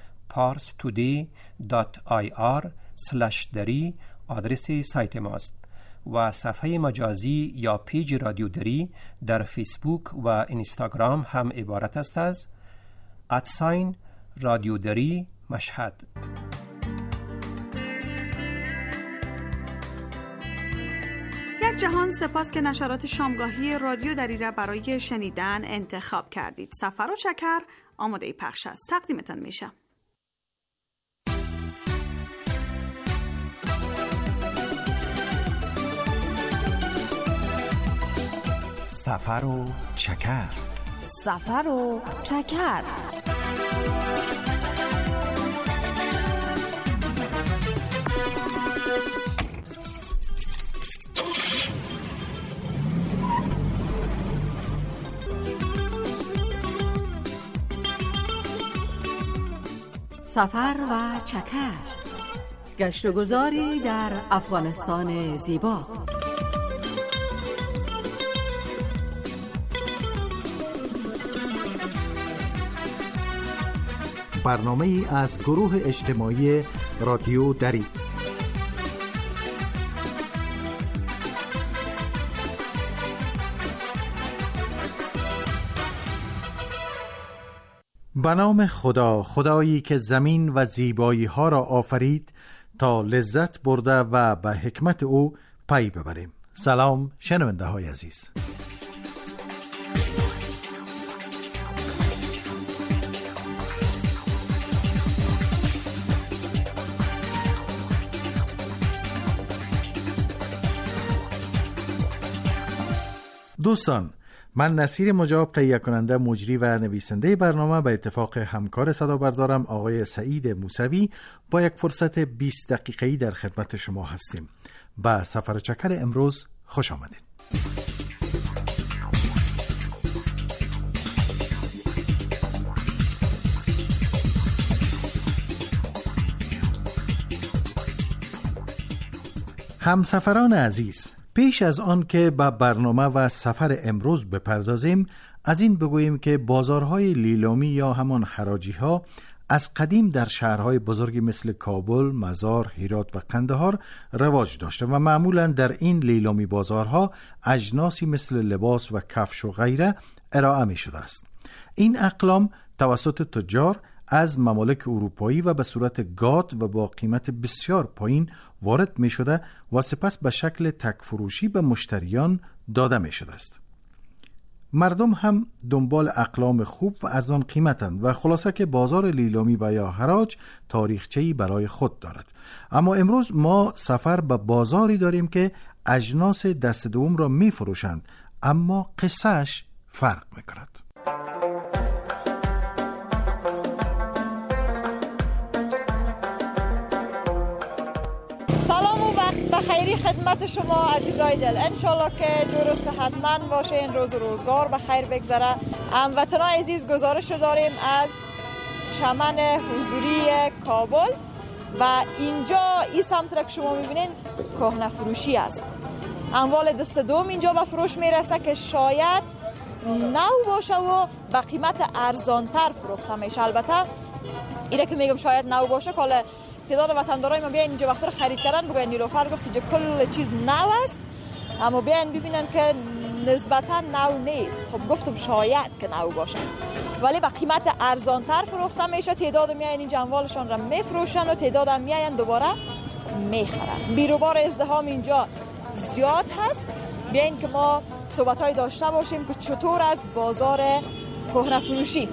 parstoday.ir/dari آدرس سایت ماست و صفحه مجازی یا پیج رادیو دری در فیسبوک و اینستاگرام هم عبارت است از رادیو دری مشهد. یک جهان سپاس که نشرات شامگاهی رادیو دری را برای شنیدن انتخاب کردید. سفر و چکر آماده پخش است. تقدیمتان میشم. سفر و چکر. سفر و چکر. سفر و چکر. گشت و گذاری در افغانستان زیبا. برنامه‌ای از گروه اجتماعی رادیو دری. به نام خدا، خدایی که زمین و زیبایی ها را آفرید تا لذت برده و به حکمت او پی ببریم. سلام شنونده های عزیز. دوستان، من نصیر مجاب، تهیه کننده، مجری و نویسنده برنامه، به اتفاق همکار صدا بردارم آقای سعید موسوی با یک فرصت 20 دقیقه‌ای در خدمت شما هستیم. به سفر چکر امروز خوش آمدید. همسفران عزیز، پیش از آن که به برنامه و سفر امروز بپردازیم، از این بگوییم که بازارهای لیلامی یا همان حراجی ها از قدیم در شهرهای بزرگی مثل کابل، مزار، هرات و قندهار رواج داشته و معمولا در این لیلامی بازارها اجناسی مثل لباس و کفش و غیره ارائه می شده است. این اقلام توسط تجار از ممالک اروپایی و به صورت گاد و با قیمت بسیار پایین وارد می شده و سپس به شکل تکفروشی به مشتریان داده می شده است. مردم هم دنبال اقلام خوب و ارزان قیمتند و خلاصه که بازار لیلامی و یا حراج تاریخچه‌ای برای خود دارد. اما امروز ما سفر به بازاری داریم که اجناس دست دوم را می فروشند، اما قصهش فرق می کند. سلام و وقت بخیری خدمت شما عزیزای دل. انشالله که جور و صحتمند باشین، روز و روزگار بخیر بگذره. هموطنان عزیز، گزارش داریم از چمن حضوری کابل و اینجا این سمت را که شما میبینین کهنه فروشی است. اموال دست دوم اینجا به فروش میرسه که شاید نو باشه و به قیمت ارزانتر فروخته میشه. البته اینه که میگم شاید نو باشه که تعداد وطندارای ما بیاین اینجا وقت رو خرید کردن بگوین نیلوفر گفت اینجا کل چیز نو است، اما بیاین ببینن که نسبتا نو نیست. خب گفتم شاید که نو باشه ولی با قیمت ارزانتر فروخته میشه. تعداد میاین اینجا اموالشان را میفروشن و تعداد هم میاین دوباره میخرن. بیروبار ازدحام اینجا زیاد هست. بیاین که ما صحبت‌های داشته باشیم که چطور از بازار کهنه فروشی.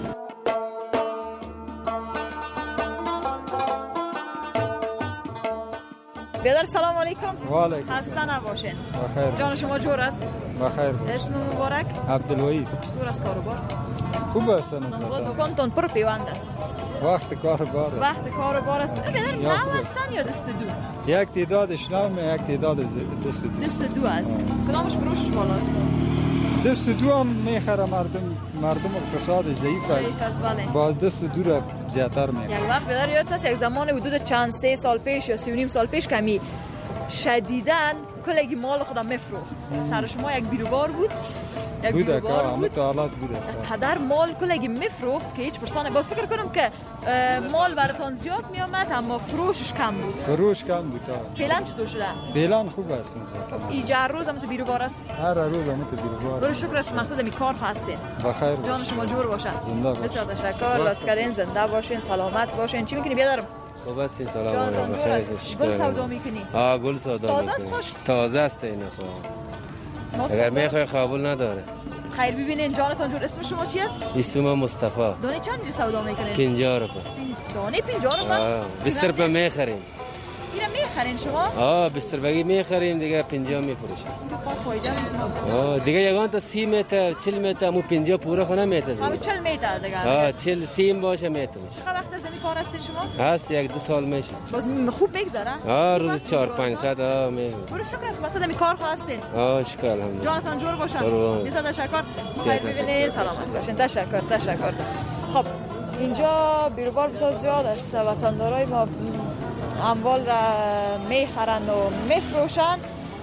بیادر سلام علیکم. و علیکم. خسته نباشین. بخیر. جان شما جور است؟ بخیر باش. اسم مبارک؟ عبدالوحید. چطور است کاروبار؟ خوب است نسبتا. دکانتون پر پیوند است. وقت کاروبار است. وقت کاروبار است. بیادر نو هستن یا دست دو؟ یک تعدادش نو، یک تعداد دست دو. دست دو است. کدامش فروشش بالاست؟ دست دو هم میخره مردم اقتصادش ضعیف است. با دست دو را زیادتر میخره. یک وقت بیادر یادت است یک زمان حدود چند 3 سال پیش یا 3.5 سال پیش کمی شدیداً کلگی مال خودم میفروخت. سر شما یک بیروبار بود؟ بوده که متعالات بوده. پدر مال کلگی میفروخت که هیچ پرسانه. باز فکر کنم که مال براتان زیاد میامد اما فروشش کم بود. فروش کم بود. فعلا چطور شده؟ فعلا خوب است نسبتا. اینجا هر روز هم تو بیروبار است؟ هر روز هم تو بیروبار. برای شکر است مقصد می کار هستین. بخیر. جان شما جور باشه. زنده باشین. بسیار تشکر. لطف کردین. زنده باشین، سلامت باشین. چی میکنی بیادرم؟ خوب است. سلام علیکم. بخیر. گل سودا میکنی؟ گل سودا میکنی. تازه است خوش؟ تازه است اینا خب. اگر میخوای قابل نداره. خیر ببینین جانتان جور. اسم شما چی است؟ اسم من مصطفی. دانه چند سودا میکنین؟ 50 روپیه. دانه 50 روپیه؟ 20 روپیه میخریم. اینا میخرین شما؟ 20 روپیه میخریم دیگه 50 میفروشیم. فایده میکنه. دیگه یگان تا 30 متر 40 متر مو 50 پورا خونه میتونه. 40 متر دیگه. 40 30 باشه میتونه. چقدر وقت از این کار هستین شما؟ هست 1-2 سال میشه. باز خوب میگذره؟ روز 4-5 ساعت برو شکر است واسه می کار هستین. شکر الحمدلله. جانتان جور باشن. بسیار تشکر. خیر ببینید. سلامت باشین. تشکر. خب اینجا بیروبار بسیار زیاد است. وطندارای ما اموال را میخرن و میفروشن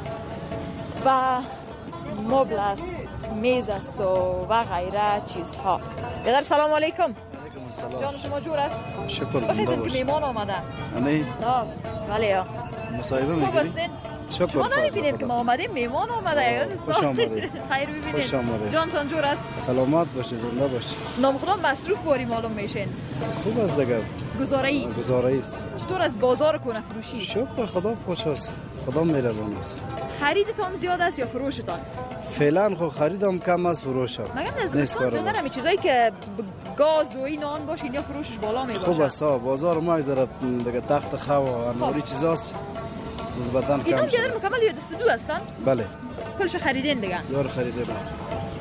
و مبل است، میز است و غیره چیزها. بیادر سلام علیکم. جان شما جور است؟ شکر زنده بخیزم باش. که میمان آمده. نه بله مصاحبه خوب هستین؟ شکر. شما نمیبینیم که ما آمدیم میمان آمده. خوش آمدید. خیر ببینید. جانتان جور است؟ سلامت باشه، زنده باشه. نام خدا مصروف باری معلوم میشین. خوب است دیگه. گزارایی است. چطور از بازار کنه فروشی؟ شکر خدا خوش است. خدا مهربان است. خریدتان زیاد است یا فروشتان؟ فعلا خو خریدم کم است، فروشم. مگر نسبتا زیاد نمی چیزایی که گاز و این آن باشه یا فروشش بالا می باشه. خوب است. بازار ما ذره دیگه تخت خو و انواری چیزاست نسبتا کم شده. اینا مکمل یا دست دو هستن؟ بله. کلش خریدین دیگه؟ یار خریدم.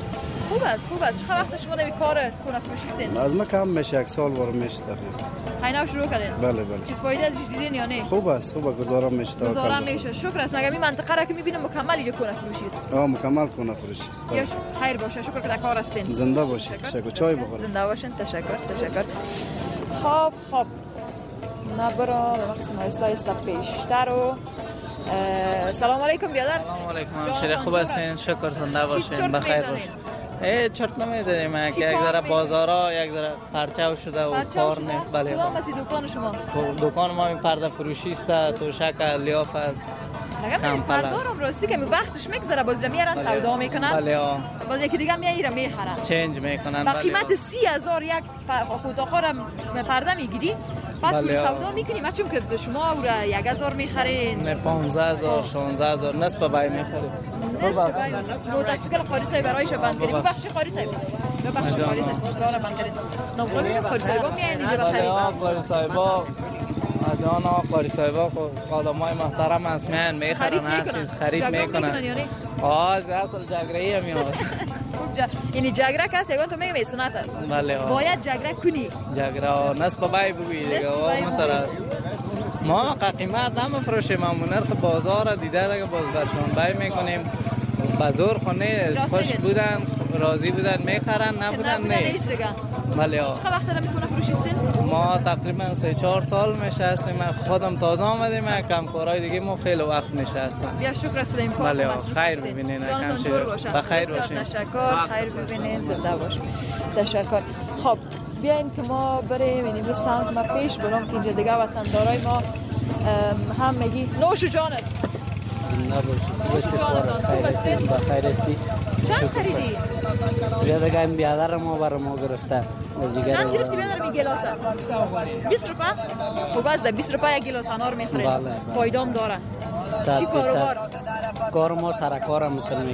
خوب است. چه وقت شما در کار کونه فروشی هستین؟ از ما کم میشه، 1 سال برام میشه تقریبا. پینا شروع کردین؟ بله. چیز فایده ازش دیدین یا نه؟ خوب است، گزارم میشه. گزارم میشه. شکر است. مگه این منطقه را که میبینم مکمل اینجا کونه فروشی است. مکمل کونه فروشی است. خیر باشه. شکر که در کار هستین. زنده باشید. تشکر. چای بخورید. زنده باشین. تشکر. خب ما برو مقسم آیسته پیشتر و سلام علیکم بیادر. سلام علیکم. شما خوب هستین؟ شکر. زنده باشین. بخیر باشین. چرت نمیزنیم که یک ذره بازارا یک ذره پرچاو شده و کار نیست. بله. کدام است دکان شما؟ دکان ما این پرده فروشی است، توشک لیاف است. مگه پردارم راستی که وقتش میگذره باز میارن سودا میکنن. بله. باز یکی دیگه میاره میخره. چنج میکنن. با قیمت 30,000 یک خود آخرم پرده میگیری. پس می سودا میکنیم چون که شما او را 1,000 میخرین. 15,000 16,000 نصف بای میخریم. نصف بای. موتورسیکل قاری صاحب برایش بند کنیم. بخش قاری صاحب. بخش قاری صاحب را بند کنید. نمی‌خوام قاری صاحب میاین اینجا بخرید. قاری صاحب جانا قاری صاحب آدمای محترم است، میخرن هر چیز خرید میکنن. اصل جگری هم میاد. یعنی جگره کس یگان تو میگم سنت است. بله. باید جگره کنی. جگره نصف بای بگویی دیگه. متر است. ما قیمت نمیفروشیم، ما نرخ بازار دیده دیگه باز برشون بای میکنیم. بازار خونه خوش بودن، راضی بودن میخرن، نبودن نه. بله. چقدر وقت دارم میتونه فروشیستین؟ ما تقریبا 3-4 سال نشستیم. خودم تازه آمدیم، کارهای دیگه ما خیلی وقت نشستم. بیا شکر است این کار. بله. خیر ببینین. بخیر باشین. تشکر. خیر ببینین. زنده باشین. تشکر. خب بیاین که ما بریم این سمت ما پیش بریم که اینجا دیگه وطندارای ما هم میگی نوش جانت. بخیر استی. چند خریدی؟ بیادر این بیادر ما برای ما گرفته. چند گرفتی بیادر می گلاس؟ 20 روپه؟ خوب است 20 روپه یک گلاس انار میخورید. فایده هم داره. چی کاروبار؟ کار ما سرکار میکنیم.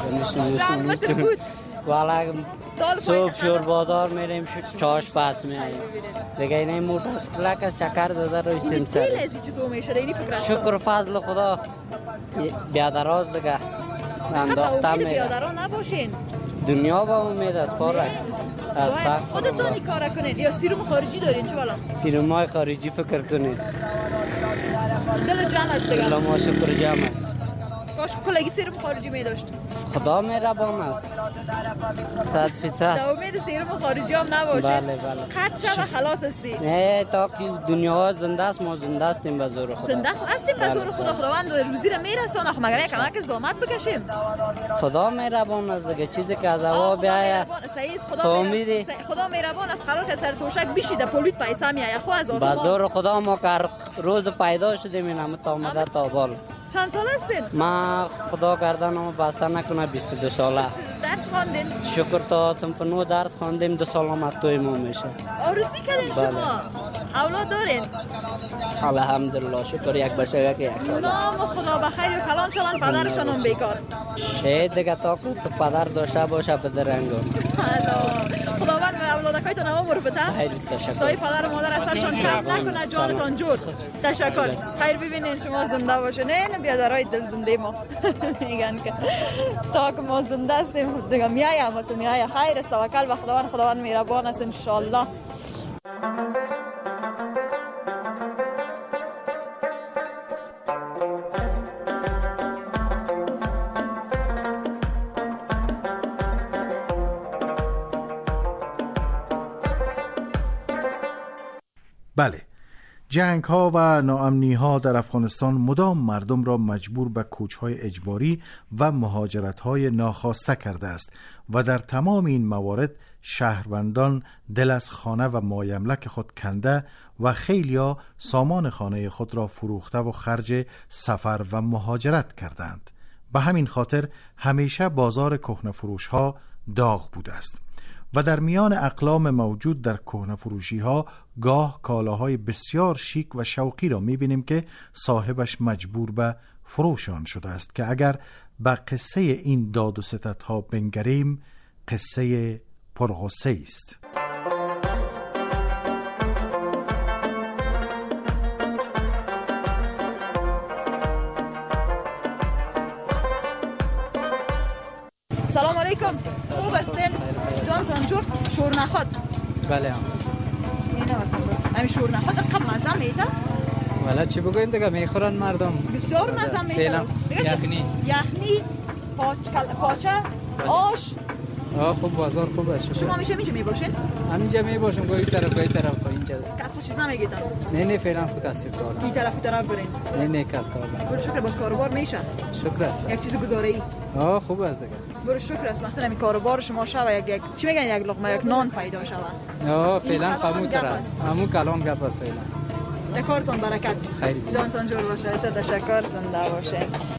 والا صبح شور بازار میریم چاش پس میاییم دیگه. این موتورسیکل که چکر داده رو استیم سر. این لذی چطور میشه اینی فکر است؟ شکر فضل خدا. بیادراز دیگه انداختم میره. بیادران نباشین. دنیا با امید است پاره. خودتون این کار کنید یا سیروم خارجی دارین چه بالا؟ سیرومای خارجی فکر کنید. دل جمع است دیگه. الله ما شکر جمع. کاش کلگی سیروم خارجی می داشت. خدا مهربان است. 100%. تا امید سیروم خارجی هم نباشه. بله. قد شب خلاص استی. نه تا که دنیا زنده است ما زنده هستیم به زور خدا. زنده هستیم به زور خدا. خداوند روزی را میرسونه. مگر یک کمک زحمت بکشیم. خدا مهربان است دیگه. چیزی که از هوا بیاید. خدا مهربان است. قرار که سر توشک بشید پولیت پیسه میآید. خو از آسمان. به زور خدا ما روز پیدا شدیم این تا آمده تا بال. چند سال هستین؟ ما خدا گردنمو بسته نکنه 22 ساله. درس خواندین؟ شکر تا صنف 9 درس خواندیم 2 سال مکتوب ما میشه. عروسی کردین شما؟ اولاد دارین؟ الحمدلله شکر یک بچه یک سال. نام خدا بخیر و کلان شوند پدرشان هم بیکار. دیگه تا تو پدر داشته باشه بزرگو. خداوند اولادکایتون هم عمر بده. تشکر. سایه پدر و مادر اثرشان کم نکنه جانتان جور. تشکر. خیر ببینین شما زنده باشین. نه بیادرای دل زنده ما. میگن که تا که ما زنده هستیم دیگه میایم تو میای. خیر است توکل به خداوند مهربان است ان شاء الله. بله، جنگ ها و ناامنی ها در افغانستان مدام مردم را مجبور به کوچ های اجباری و مهاجرت های ناخواسته کرده است و در تمام این موارد شهروندان دل از خانه و مایملک خود کنده و خیلیا سامان خانه خود را فروخته و خرج سفر و مهاجرت کردند. به همین خاطر همیشه بازار کهنه فروش ها داغ بوده است و در میان اقلام موجود در کهنه فروشی ها گاه کالاهای بسیار شیک و شوقی را می‌بینیم که صاحبش مجبور به فروش آن شده است که اگر به قصه این داد و ستدها بنگریم قصه پرغصه است. سلام علیکم. خوب هستین؟ جانتان جور شور نخواد؟ بله. همین شور نخواد قم مزه میده؟ والا چی بگویم دیگه میخورن مردم. بسیار مزه میده. یخنی پاچه آش. خوب بازار خوب است. شما همیشه اینجا میباشین؟ همینجا میباشم گاهی طرف اینجا. کس چیز نمیگیدن؟ نه فعلا خود کس چیز دارم. این طرف برین؟ نه کس کار دارم. برو شکر باز کاروبار میشه. شکر است. یک چیز گزاره ای؟ خوب است دیگه. برو شکر است. مثلا این کاروبار شما شوه یک چی میگن یک لقمه یک نان پیدا شوه. فعلا خموتر است. همون کلام گپ است فعلا. کارتون برکت. خیر. جانتان جور باشه. تشکر زنده باشه.